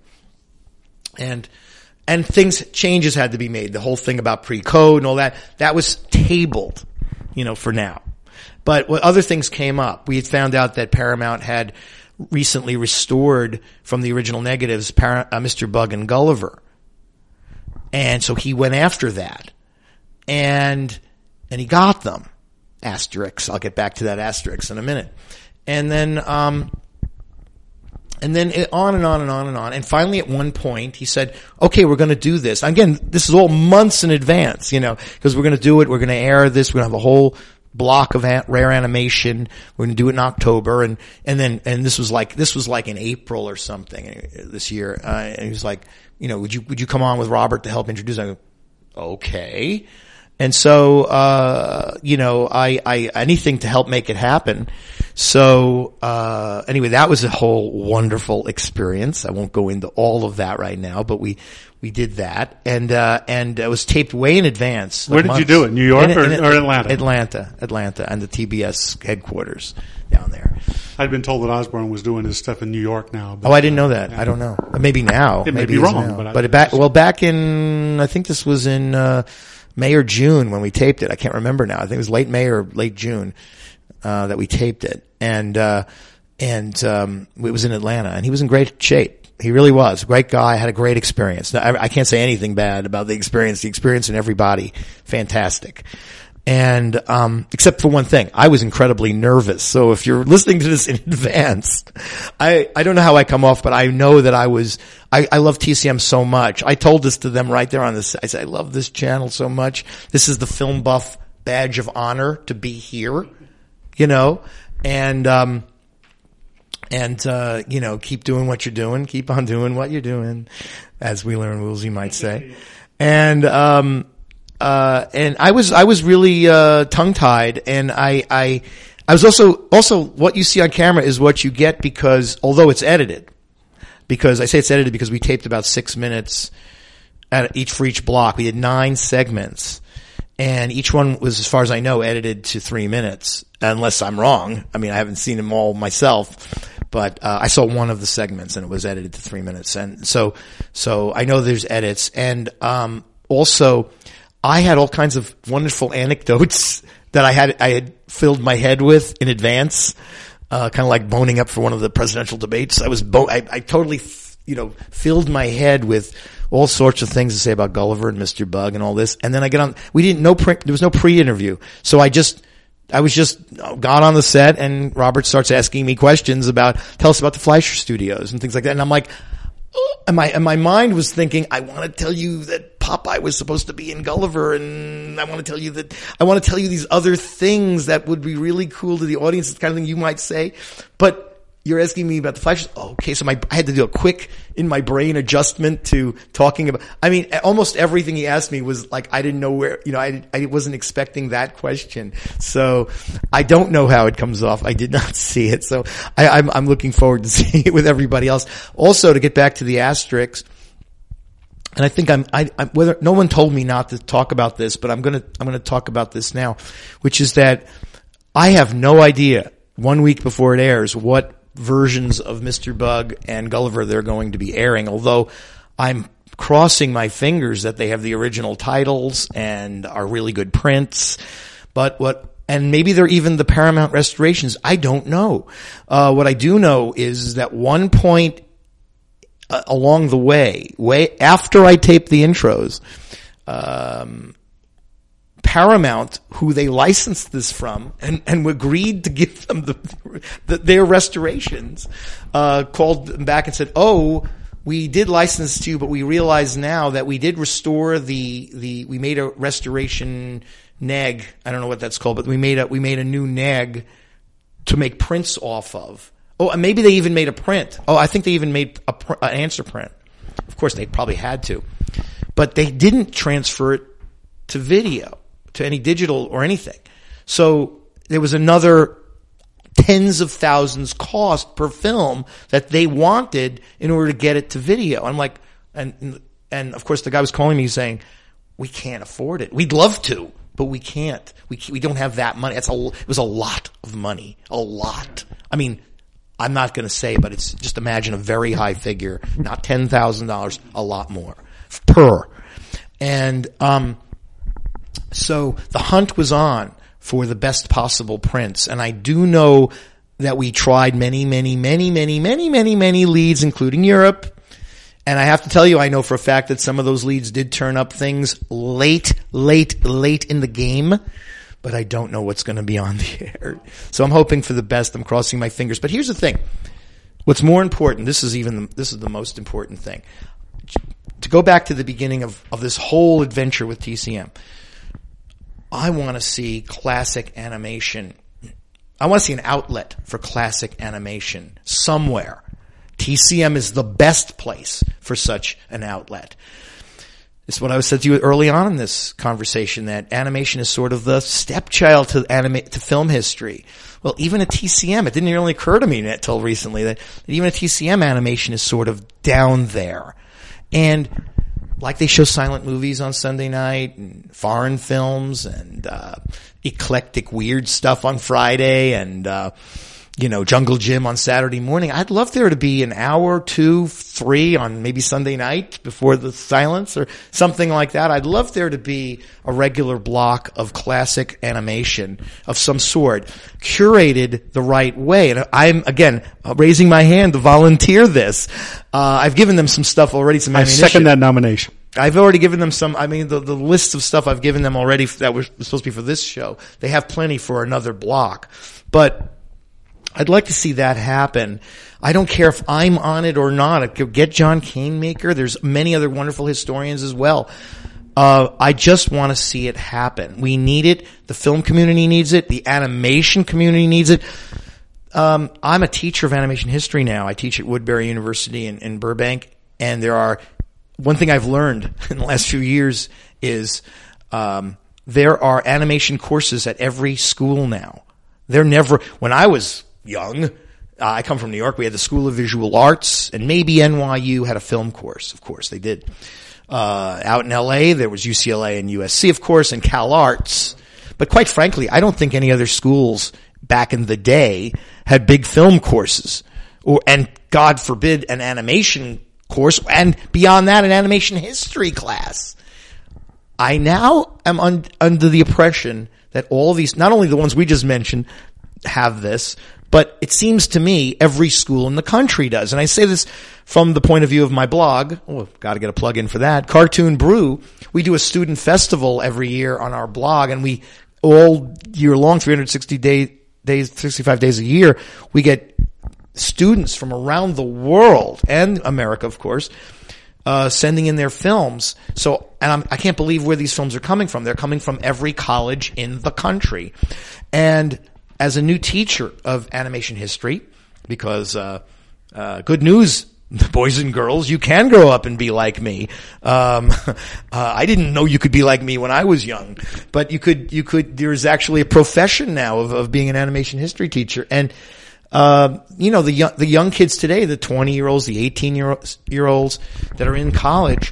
And, and things, changes had to be made. The whole thing about pre-code and all that, that was tabled, you know, for now. But what other things came up. We had found out that Paramount had recently restored from the original negatives, Par- uh, Mister Bug and Gulliver. And so he went after that. And, and he got them. Asterix. I'll get back to that asterisk in a minute. And then, um, and then it, on and on and on and on. And finally at one point he said, okay, we're going to do this. Again, this is all months in advance, you know, because we're going to do it. We're going to air this. We're going to have a whole block of a- rare animation. We're going to do it in October. And, and then, and this was like, this was like in April or something this year. Uh, and he was like, you know, would you, would you come on with Robert to help introduce? I go, okay. And so, uh, you know, I, I, anything to help make it happen. So, uh, anyway, that was a whole wonderful experience. I won't go into all of that right now, but we, we did that. And, uh, and it was taped way in advance. Where did months. you do it? New York in, or, in, in, or Atlanta? Atlanta, Atlanta, and the T B S headquarters down there. I'd been told that Osborne was doing his stuff in New York now. But, oh, I didn't know that. yeah. I don't know. Maybe now. It may Maybe be it's wrong, now. but I- but it back, well, back in, I think this was in, uh, May or June when we taped it. I can't remember now. I think it was late May or late June, uh, that we taped it. And, uh, and, um, it was in Atlanta and he was in great shape. He really was. Great guy. Had a great experience. Now, I, I can't say anything bad about the experience. The experience in everybody, fantastic. And, um, except for one thing, I was incredibly nervous. So if you're listening to this in advance, I, I don't know how I come off, but I know that I was, I, I love T C M so much. I told this to them right there on this. I said, I love this channel so much. This is the film buff badge of honor to be here, you know, and, um, and, uh, you know, keep doing what you're doing. Keep on doing what you're doing, as Wheeler and Woolsey might say. And, um, Uh, and I was, I was really, uh, tongue-tied and I, I, I was also, also what you see on camera is what you get because, although it's edited, because I say it's edited because we taped about six minutes at each, for each block. We did nine segments and each one was, as far as I know, edited to three minutes, unless I'm wrong. I mean, I haven't seen them all myself, but, uh, I saw one of the segments and it was edited to three minutes. And so, so I know there's edits and, um, also, I had all kinds of wonderful anecdotes that I had, I had filled my head with in advance, uh, kind of like boning up for one of the presidential debates. I was, bo- I, I totally, you know, filled my head with all sorts of things to say about Gulliver and Mister Bug and all this. And then I get on, we didn't, no pre, there was no pre-interview. So I just, I was just, got on the set and Robert starts asking me questions about, tell us about the Fleischer Studios and things like that. And I'm like, oh, and my, and my mind was thinking, I want to tell you that Popeye was supposed to be in Gulliver, and I want to tell you that, I want to tell you these other things that would be really cool to the audience, the kind of thing you might say. But you're asking me about the Fleischer. Oh, okay, so my, I had to do a quick, in my brain, adjustment to talking about, I mean, almost everything he asked me was like, I didn't know where, you know, I, I wasn't expecting that question. So I don't know how it comes off. I did not see it. So I, I'm, I'm looking forward to seeing it with everybody else. Also, to get back to the asterisks, and I think I'm, I, I'm, whether, no one told me not to talk about this, but I'm gonna, I'm gonna talk about this now, which is that I have no idea, one week before it airs, what versions of Mister Bug and Gulliver they're going to be airing, although I'm crossing my fingers that they have the original titles and are really good prints. But what, and maybe they're even the Paramount restorations. I don't know. Uh, what I do know is that one point uh, along the way, way after I taped the intros, um, Paramount, who they licensed this from and, and agreed to give them the, the their restorations, uh, called them back and said, oh, we did license to you, but we realize now that we did restore the, the, we made a restoration neg. I don't know what that's called, but we made a, we made a new neg to make prints off of. Oh, and maybe they even made a print. Oh, I think they even made a, an answer print. Of course, they probably had to, but they didn't transfer it to video, to any digital or anything. So there was another tens of thousands cost per film that they wanted in order to get it to video. I'm like, and, and of course the guy was calling me saying, we can't afford it. We'd love to, but we can't. We, we don't have that money. That's a, it was a lot of money. A lot. I mean, I'm not going to say, but it's just imagine a very high figure, not ten thousand dollars, a lot more per. And, um, so the hunt was on for the best possible prints. And I do know that we tried many, many, many, many, many, many, many leads, including Europe. And I have to tell you, I know for a fact that some of those leads did turn up things late, late, late in the game, but I don't know what's going to be on the air. So I'm hoping for the best. I'm crossing my fingers. But here's the thing. What's more important, this is even, the, this is the most important thing. To go back to the beginning of, of this whole adventure with T C M, I want to see classic animation. I want to see an outlet for classic animation somewhere. T C M is the best place for such an outlet. It's what I said to you early on in this conversation, that animation is sort of the stepchild to anima- to film history. Well, even a T C M, it didn't really occur to me until recently that even a T C M animation is sort of down there. And like they show silent movies on Sunday night and foreign films and uh eclectic weird stuff on Friday and uh you know, Jungle Gym on Saturday morning. I'd love there to be an hour, two, three on maybe Sunday night before the silence or something like that. I'd love there to be a regular block of classic animation of some sort, curated the right way. And I'm, again, raising my hand to volunteer this. Uh, I've given them some stuff already, some I ammunition. second that nomination. I've already given them some, I mean, the, the list of stuff I've given them already that was supposed to be for this show. They have plenty for another block. But I'd like to see that happen. I don't care if I'm on it or not. Get John Canemaker. There's many other wonderful historians as well. Uh, I just want to see it happen. We need it. The film community needs it. The animation community needs it. Um, I'm a teacher of animation history now. I teach at Woodbury University in, in Burbank, and there are, one thing I've learned in the last few years is, um, there are animation courses at every school now. They're never, when I was young, uh, I come from New York, we had the School of Visual Arts, and maybe N Y U had a film course. Of course, they did. Uh, out in L A, there was U C L A and U S C, of course, and Cal Arts. But quite frankly, I don't think any other schools back in the day had big film courses, or, and God forbid, an animation course, and beyond that, an animation history class. I now am un- under the impression that all these, not only the ones we just mentioned, have this, but it seems to me every school in the country does. And I say this from the point of view of my blog. Oh, got to get a plug in for that. Cartoon Brew. We do a student festival every year on our blog, and we all year long, three hundred sixty day, days, sixty-five days a year, we get students from around the world and America, of course, uh, sending in their films. So, and I'm, I can't believe where these films are coming from. They're coming from every college in the country. And as a new teacher of animation history, because, uh, uh, good news, boys and girls, you can grow up and be like me. Um, uh, I didn't know you could be like me when I was young, but you could, you could, there's actually a profession now of, of being an animation history teacher. And, uh, you know, the young, the young kids today, the twenty year olds, the eighteen year olds that are in college,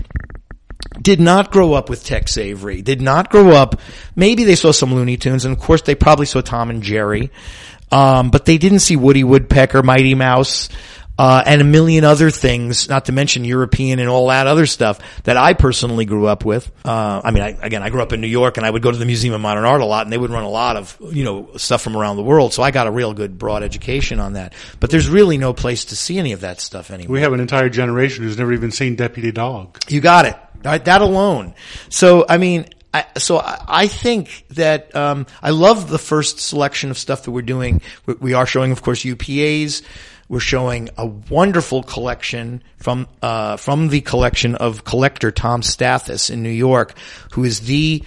did not grow up with Tex Avery, did not grow up, maybe they saw some Looney Tunes, and of course they probably saw Tom and Jerry, um, but they didn't see Woody Woodpecker, Mighty Mouse, uh, and a million other things, not to mention European and all that other stuff that I personally grew up with. Uh, I mean, I, again, I grew up in New York, and I would go to the Museum of Modern Art a lot, and they would run a lot of, you know, stuff from around the world, so I got a real good broad education on that. But there's really no place to see any of that stuff anymore. We have an entire generation who's never even seen Deputy Dog. You got it. Right, that alone. So, I mean, I, so I, I think that, um, I love the first selection of stuff that we're doing. We, we are showing, of course, U P As. We're showing a wonderful collection from, uh, from the collection of collector Tom Stathis in New York, who is the,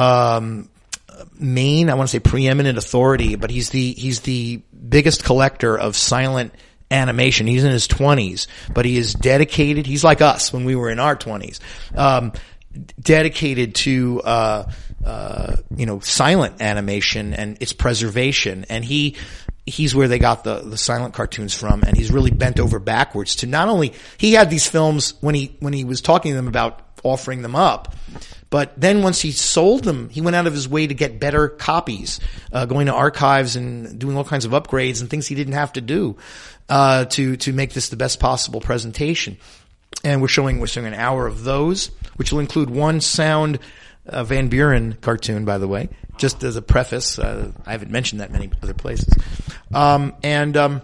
um, main, I want to say preeminent authority, but he's the, he's the biggest collector of silent animation. He's in his twenties, but he is dedicated. He's like us when we were in our twenties, um, dedicated to, uh, uh, you know, silent animation and its preservation. And he, he's where they got the, the silent cartoons from. And he's really bent over backwards to not only, he had these films when he, when he was talking to them about offering them up, but then once he sold them, he went out of his way to get better copies, uh, going to archives and doing all kinds of upgrades and things he didn't have to do, uh, to, to make this the best possible presentation. And we're showing, we're showing an hour of those, which will include one sound, uh, Van Buren cartoon, by the way, just as a preface. Uh, I haven't mentioned that many other places. Um, and um,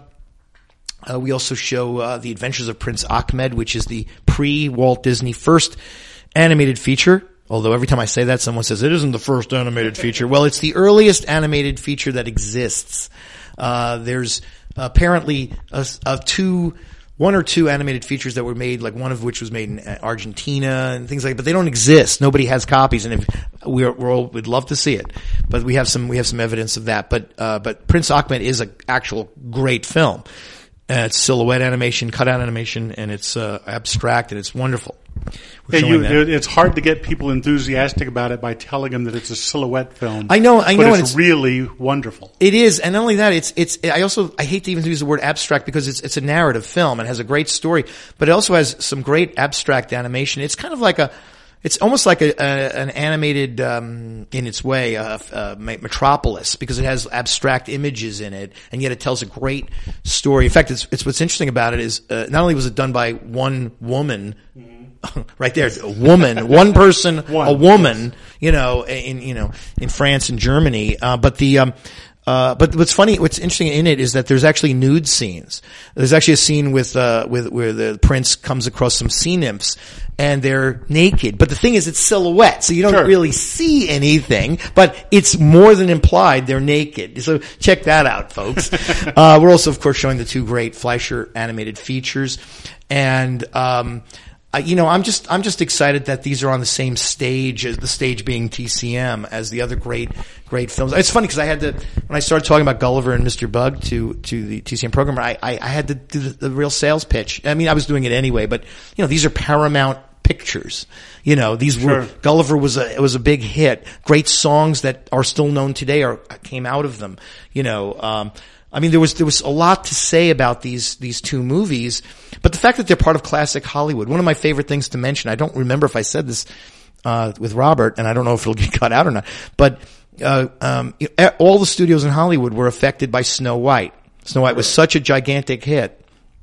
uh, we also show uh, The Adventures of Prince Ahmed, which is the pre-Walt Disney first animated feature. Although every time I say that, someone says, it isn't the first animated feature. Well, it's the earliest animated feature that exists. Uh, there's apparently a, a two, one or two animated features that were made, like one of which was made in Argentina and things like that, but they don't exist. Nobody has copies, and if we're, we're all, we'd love to see it. But we have some, we have some evidence of that. But, uh, but Prince Ahmed is an actual great film. Uh, it's silhouette animation, cutout animation, and it's, uh, abstract, and it's wonderful. Yeah, you, it's hard to get people enthusiastic about it by telling them that it's a silhouette film. I know, I know, but it's, it's really wonderful. It is, and not only that, it's it's. I also I hate to even use the word abstract because it's it's a narrative film and has a great story, but it also has some great abstract animation. It's kind of like a, it's almost like a, a an animated um in its way, uh, uh, Metropolis, because it has abstract images in it, and yet it tells a great story. In fact, it's it's what's interesting about it is uh, not only was it done by one woman. Mm-hmm. Right there, a woman, one person, one. a woman, you know, in, you know, in France and Germany. Uh, but the, um, uh, but what's funny, what's interesting in it is that there's actually nude scenes. There's actually a scene with, uh, with, where the prince comes across some sea nymphs and they're naked. But the thing is, it's silhouette, so you don't sure. really see anything, but it's more than implied they're naked. So check that out, folks. uh, we're also, of course, showing the two great Fleischer animated features. And, um, Uh, you know, I'm just, I'm just excited that these are on the same stage as the stage being T C M as the other great, great films. It's funny because I had to, when I started talking about Gulliver and Mister Bug to, to the T C M programmer, I, I, I had to do the, the real sales pitch. I mean, I was doing it anyway, but, you know, these are Paramount Pictures. You know, these sure. were, Gulliver was a, it was a big hit. Great songs that are still known today are, came out of them. You know, um, I mean, there was, there was a lot to say about these, these two movies, but the fact that they're part of classic Hollywood, one of my favorite things to mention, I don't remember if I said this, uh, with Robert, and I don't know if it'll get cut out or not, but, uh, um, all the studios in Hollywood were affected by Snow White. Snow White was such a gigantic hit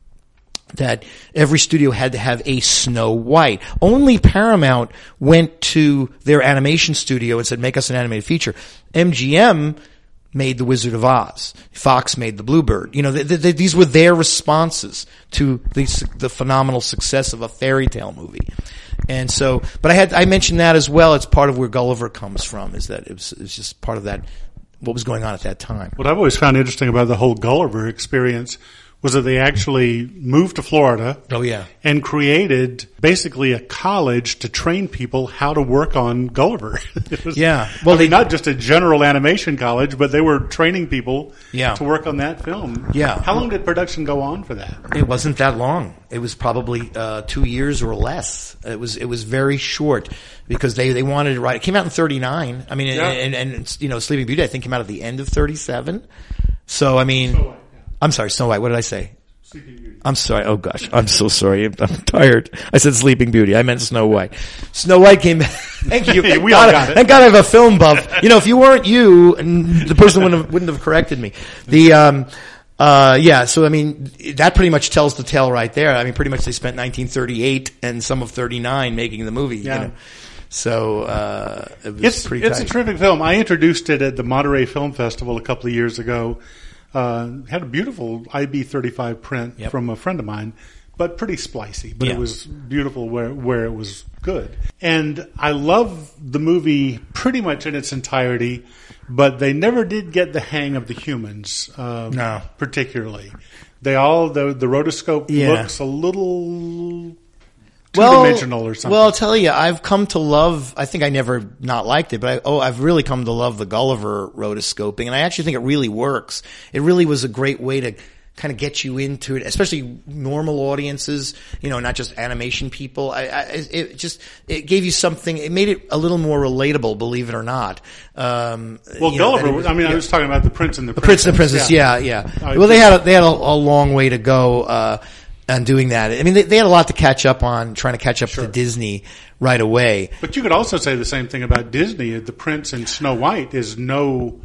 that every studio had to have a Snow White. Only Paramount went to their animation studio and said, make us an animated feature. M G M made The Wizard of Oz. Fox made The Bluebird. You know, th- th- these were their responses to the, the phenomenal success of a fairy tale movie. And so, but I had, I mentioned that as well. It's part of where Gulliver comes from, is that it was, it was just part of that, what was going on at that time. What I've always found interesting about the whole Gulliver experience was that they actually moved to Florida. Oh, yeah. And created basically a college to train people how to work on Gulliver. It was, yeah. Well, I mean, not just a general animation college, but they were training people yeah. to work on that film. Yeah. How long did production go on for that? It wasn't that long. It was probably uh two years or less. It was it was very short because they they wanted to write. It came out in thirty-nine. I mean, yeah. and, and and you know, Sleeping Beauty I think came out at the end of thirty-seven. So I mean. So, I'm sorry, Snow White. What did I say? Sleeping Beauty. I'm sorry. Oh gosh, I'm so sorry. I'm, I'm tired. I said Sleeping Beauty. I meant Snow White. Snow White came. Thank you. Thank we God, all got it. Thank God I have a film buff. You know, if you weren't you, the person wouldn't have, wouldn't have corrected me. The um, uh, yeah. So I mean, that pretty much tells the tale right there. I mean, pretty much they spent nineteen thirty-eight and some of thirty-nine making the movie. Yeah. You know? So uh, it was it's, pretty. It's tight. a terrific film. I introduced it at the Monterey Film Festival a couple of years ago. Uh, had a beautiful I B thirty-five print yep. from a friend of mine, but pretty splicey. But yeah. it was beautiful where where it was good. And I love the movie pretty much in its entirety, but they never did get the hang of the humans. Uh, no, particularly, they all the the rotoscope yeah. looks a little two-dimensional well, or something. Well, I'll tell you, I've come to love, I think I never not liked it, but I, oh, I've really come to love the Gulliver rotoscoping, and I actually think it really works. It really was a great way to kind of get you into it, especially normal audiences, you know, not just animation people. I, I, it just, it gave you something, it made it a little more relatable, believe it or not. Um, well, you know, Gulliver, was, I mean, yeah. I was talking about the Prince and the The Princess. Prince and the Princess, yeah, yeah. yeah. I well, they had, a, they had a, a long way to go, uh, on doing that. I mean, they, they had a lot to catch up on, trying to catch up sure. to Disney right away. But you could also say the same thing about Disney. The Prince and Snow White is no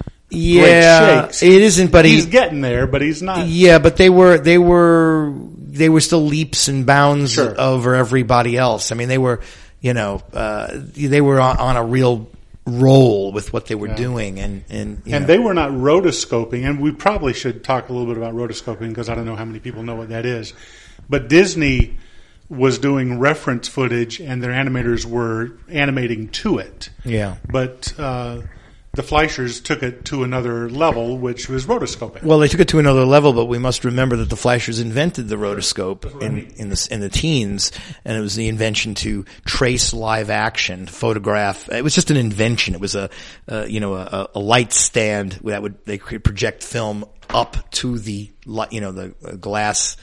yeah, great shakes. It isn't, but he's he, getting there, but he's not. Yeah, but they were, they were, they were still leaps and bounds sure. over everybody else. I mean, they were, you know, uh, they were on, on a real roll with what they were Yeah. doing, and and you And know. they were not rotoscoping, and we probably should talk a little bit about rotoscoping because I don't know how many people know what that is. But Disney was doing reference footage, and their animators were animating to it. Yeah. But uh, the Fleischers took it to another level, which was rotoscoping. Well, they took it to another level, but we must remember that the Fleischers invented the rotoscope in, in the in the teens, and it was the invention to trace live action, photograph. It was just an invention. It was a, uh, you know, a, a light stand that would they could project film up to the, li- you know, the glass,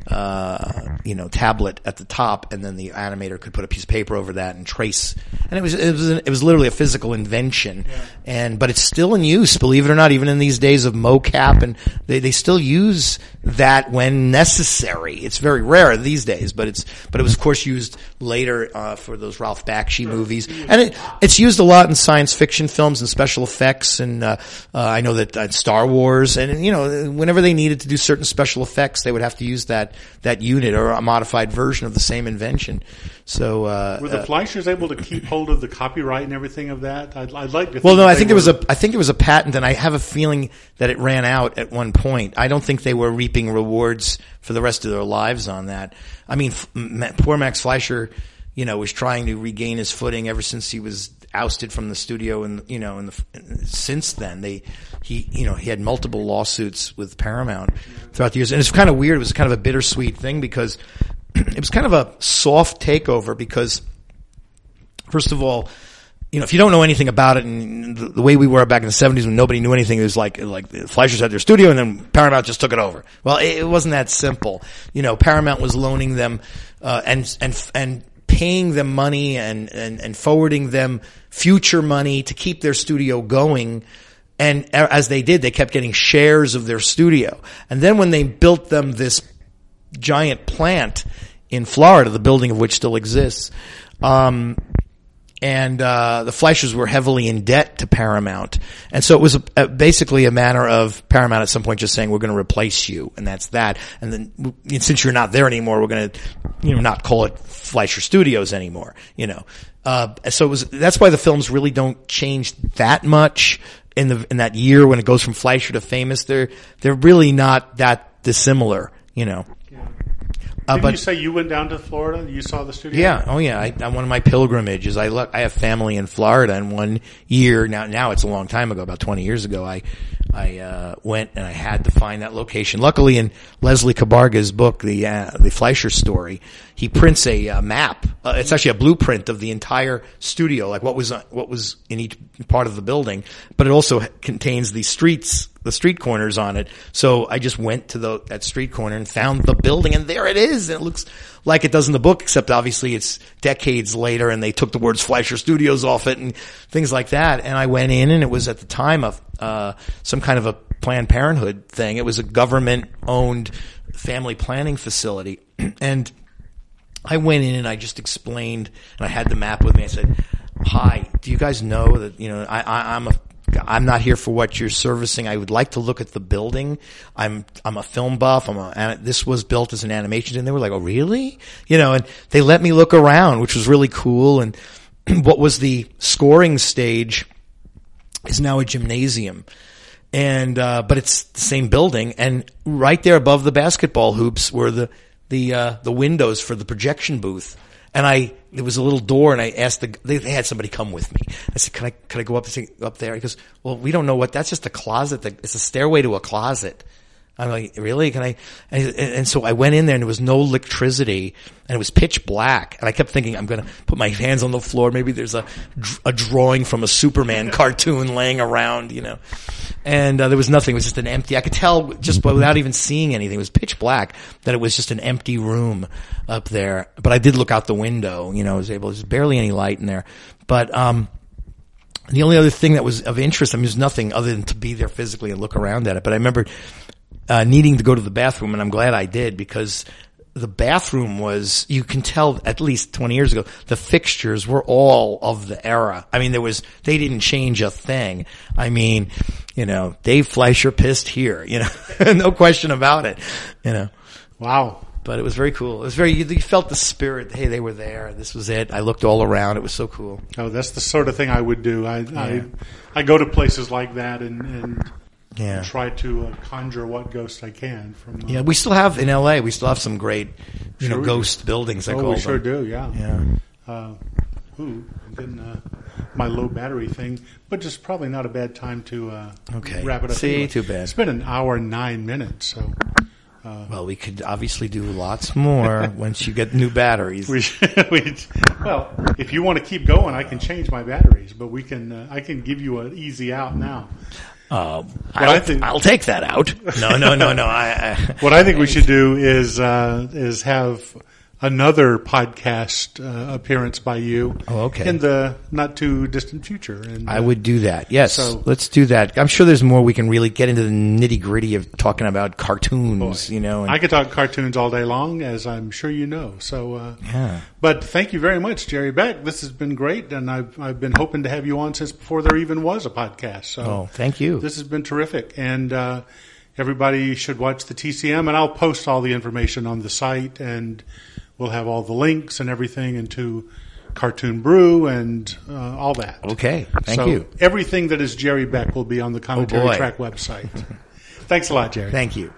uh, you know, tablet at the top, and then the animator could put a piece of paper over that and trace. And it was, it was, it was literally a physical invention. Yeah. And, but it's still in use, believe it or not, even in these days of mocap, and they, they still use that when necessary. It's very rare these days, but it's, but it was of course used later, uh, for those Ralph Bakshi movies. And it, it's used a lot in science fiction films and special effects, and, uh, uh I know that uh, Star Wars, and, you know, whenever they needed to do certain special effects, they would have to use that, that unit or a modified version of the same invention. So, uh, were the uh, Fleischers able to keep hold of the copyright and everything of that? I'd, I'd like to think well, no, that I they think there was were- a, I think there was a patent, and I have a feeling that it ran out at one point. I don't think they were reaping rewards for the rest of their lives on that. I mean, f- Ma- poor Max Fleischer, you know, was trying to regain his footing ever since he was ousted from the studio, and you know, and the, since then they, he, you know, he had multiple lawsuits with Paramount throughout the years, and it's kind of weird. It was kind of a bittersweet thing because it was kind of a soft takeover because, first of all, you know, if you don't know anything about it, and the, the way we were back in the seventies when nobody knew anything, it was like, like the Fleischers had their studio and then Paramount just took it over. Well, it, it wasn't that simple. You know, Paramount was loaning them, uh, and, and, and paying them money and, and, and forwarding them future money to keep their studio going. And as they did, they kept getting shares of their studio. And then when they built them this giant plant in Florida, the building of which still exists, um, and uh the Fleischers were heavily in debt to Paramount, and so it was a, a, basically a matter of Paramount at some point just saying, we're going to replace you, and that's that. And then since you're not there anymore, we're going to, you know, not call it Fleischer Studios anymore. You know, uh so it was, that's why the films really don't change that much in the in that year when it goes from Fleischer to Famous. They're they're really not that dissimilar. You know. Uh, Didn't but, you say you went down to Florida? You saw the studio? Yeah. Oh, yeah. I, on one of my pilgrimages, I look, I have family in Florida, and one year now, now it's a long time ago, about twenty years ago, I, I, uh, went and I had to find that location. Luckily, in Leslie Cabarga's book, the, uh, the Fleischer Story, he prints a uh, map. Uh, it's actually a blueprint of the entire studio, like what was, uh, what was in each part of the building, but it also contains the streets, the street corners on it. So I just went to the, that street corner and found the building, and there it is. And it looks like it does in the book, except obviously it's decades later and they took the words Fleischer Studios off it and things like that. And I went in, and it was at the time of, uh, some kind of a Planned Parenthood thing. It was a government owned family planning facility. And I went in and I just explained, and I had the map with me. I said, hi, do you guys know that, you know, I, I, I'm a, I'm not here for what you're servicing. I would like to look at the building. I'm, I'm a film buff. I'm a, this was built as an animation. And they were like, oh, really? You know, and they let me look around, which was really cool. And what was the scoring stage is now a gymnasium. And, uh, but it's the same building. And right there above the basketball hoops were the, the, uh, the windows for the projection booth. And I, there was a little door, and I asked the, they, they had somebody come with me. I said, can I, can I go up, up there? He goes, well, we don't know what, that's just a closet. That, it's a stairway to a closet. I'm like, really? Can I? And, and so I went in there, and there was no electricity, and it was pitch black. And I kept thinking, I'm going to put my hands on the floor. Maybe there's a, a drawing from a Superman cartoon laying around, you know. And uh, there was nothing. It was just an empty, I could tell just without even seeing anything. It was pitch black that it was just an empty room up there. But I did look out the window, you know, I was able, there's barely any light in there. But, um, the only other thing that was of interest, I mean, there's nothing other than to be there physically and look around at it. But I remember, uh, needing to go to the bathroom, and I'm glad I did, because the bathroom was, you can tell at least twenty years ago, the fixtures were all of the era. I mean, there was, they didn't change a thing. I mean, you know, Dave Fleischer pissed here, you know, no question about it, you know. Wow. But it was very cool. It was very, you, you felt the spirit. Hey, they were there. This was it. I looked all around. It was so cool. Oh, that's the sort of thing I would do. I Yeah. I, I go to places like that and, and Yeah. try to uh, conjure what ghosts I can from. Uh, Yeah, we still have, in L A, we still have some great, you Sure know, we ghost buildings, I oh, call we them. sure do. Yeah. Yeah. Uh, ooh, I'm getting uh, my low battery thing, but just probably not a bad time to uh, Okay. wrap it up. See, anyway. too bad. It's been an hour and nine minutes, so. Well, we could obviously do lots more once you get new batteries. We, we, well, if you want to keep going, I can change my batteries, but we can. Uh, I can give you an easy out now. Uh, I I'll, think- I'll take that out. No, no, no, no. I, I, What I think we should do is uh, is have another podcast uh, appearance by you. Oh, okay. In the not too distant future. And, I uh, would do that. Yes, So- let's do that. I'm sure there's more we can really get into the nitty gritty of talking about cartoons. You know, and, I could talk cartoons all day long, as I'm sure you know. So, uh, Yeah. But thank you very much, Jerry Beck. This has been great, and I've I've been hoping to have you on since before there even was a podcast. So, oh, thank you. this has been terrific, and uh, everybody should watch the T C M, and I'll post all the information on the site, and we'll have all the links and everything into Cartoon Brew and uh, all that. Okay, thank So you. Everything that is Jerry Beck will be on the Commentary boy. Track website. Thanks a lot, Jerry. Thank you.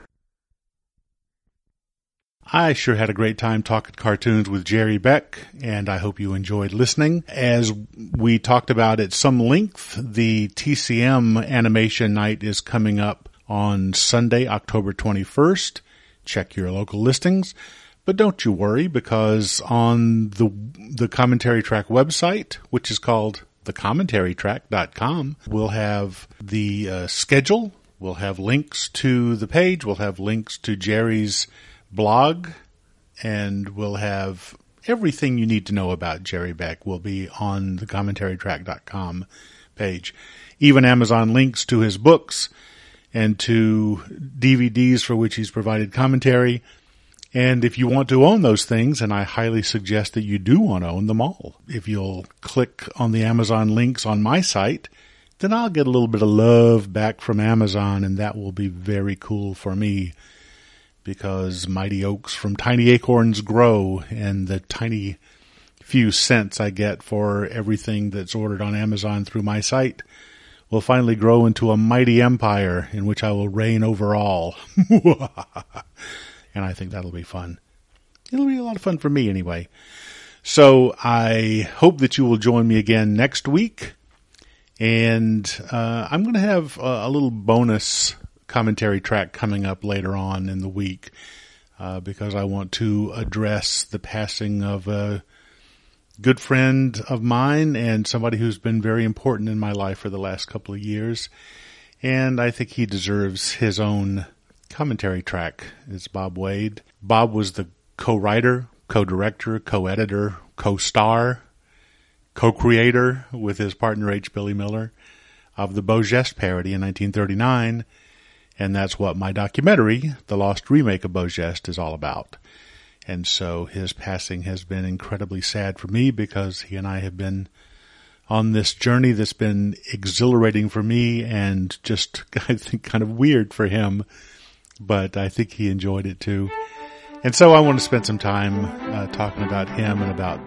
I sure had a great time talking cartoons with Jerry Beck, and I hope you enjoyed listening. As we talked about at some length, the T C M Animation Night is coming up on Sunday, October twenty-first. Check your local listings. But don't you worry, because on the the Commentary Track website, which is called the commentary track dot com, we'll have the uh, schedule. We'll have links to the page. We'll have links to Jerry's blog, and we'll have everything you need to know about Jerry Beck will be on the commentary track dot com page. Even Amazon links to his books and to D V Ds for which he's provided commentary. And if you want to own those things, and I highly suggest that you do want to own them all, if you'll click on the Amazon links on my site, then I'll get a little bit of love back from Amazon, and that will be very cool for me, because mighty oaks from tiny acorns grow, and the tiny few cents I get for everything that's ordered on Amazon through my site will finally grow into a mighty empire in which I will reign over all. And I think that'll be fun. It'll be a lot of fun for me anyway. So I hope that you will join me again next week. And uh, I'm going to have a, a little bonus commentary track coming up later on in the week uh, because I want to address the passing of a good friend of mine and somebody who's been very important in my life for the last couple of years. And I think he deserves his own commentary track. It's Bob Wade. Bob was the co-writer, co-director, co-editor, co-star, co-creator with his partner H. Billy Miller of the Beau Geste parody in nineteen thirty-nine, and that's what my documentary, The Lost Remake of Beau Geste, is all about. And so his passing has been incredibly sad for me because he and I have been on this journey that's been exhilarating for me and just, I think, kind of weird for him. But I think he enjoyed it too. And so I want to spend some time uh, talking about him and about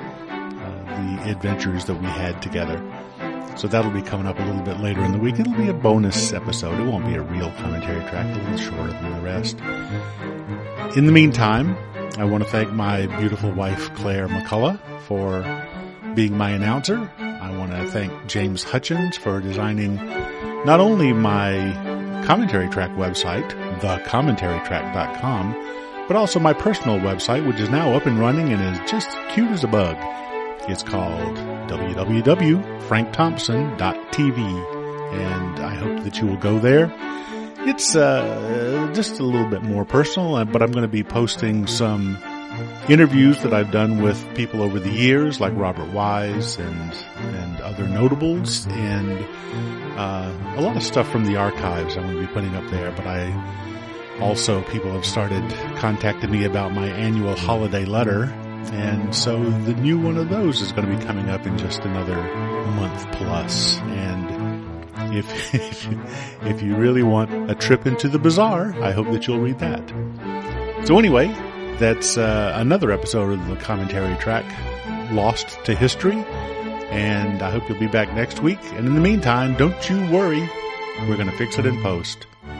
uh, the adventures that we had together. So that'll be coming up a little bit later in the week. It'll be a bonus episode. It won't be a real commentary track, a little shorter than the rest. In the meantime, I want to thank my beautiful wife, Claire McCullough, for being my announcer. I want to thank James Hutchins for designing not only my commentary track website, the commentary track dot com, but also my personal website, which is now up and running and is just cute as a bug. It's called w w w dot frank thompson dot t v, and I hope that you will go there. It's uh, just a little bit more personal, but I'm going to be posting some interviews that I've done with people over the years, like Robert Wise and and other notables, and uh, a lot of stuff from the archives I'm going to be putting up there. But I also, people have started contacting me about my annual holiday letter, and so the new one of those is going to be coming up in just another month plus. And if if you, if you really want a trip into the bazaar, I hope that you'll read that. So anyway, that's uh, another episode of the commentary track, Lost to History. And I hope you'll be back next week. And in the meantime, don't you worry. We're going to fix it in post.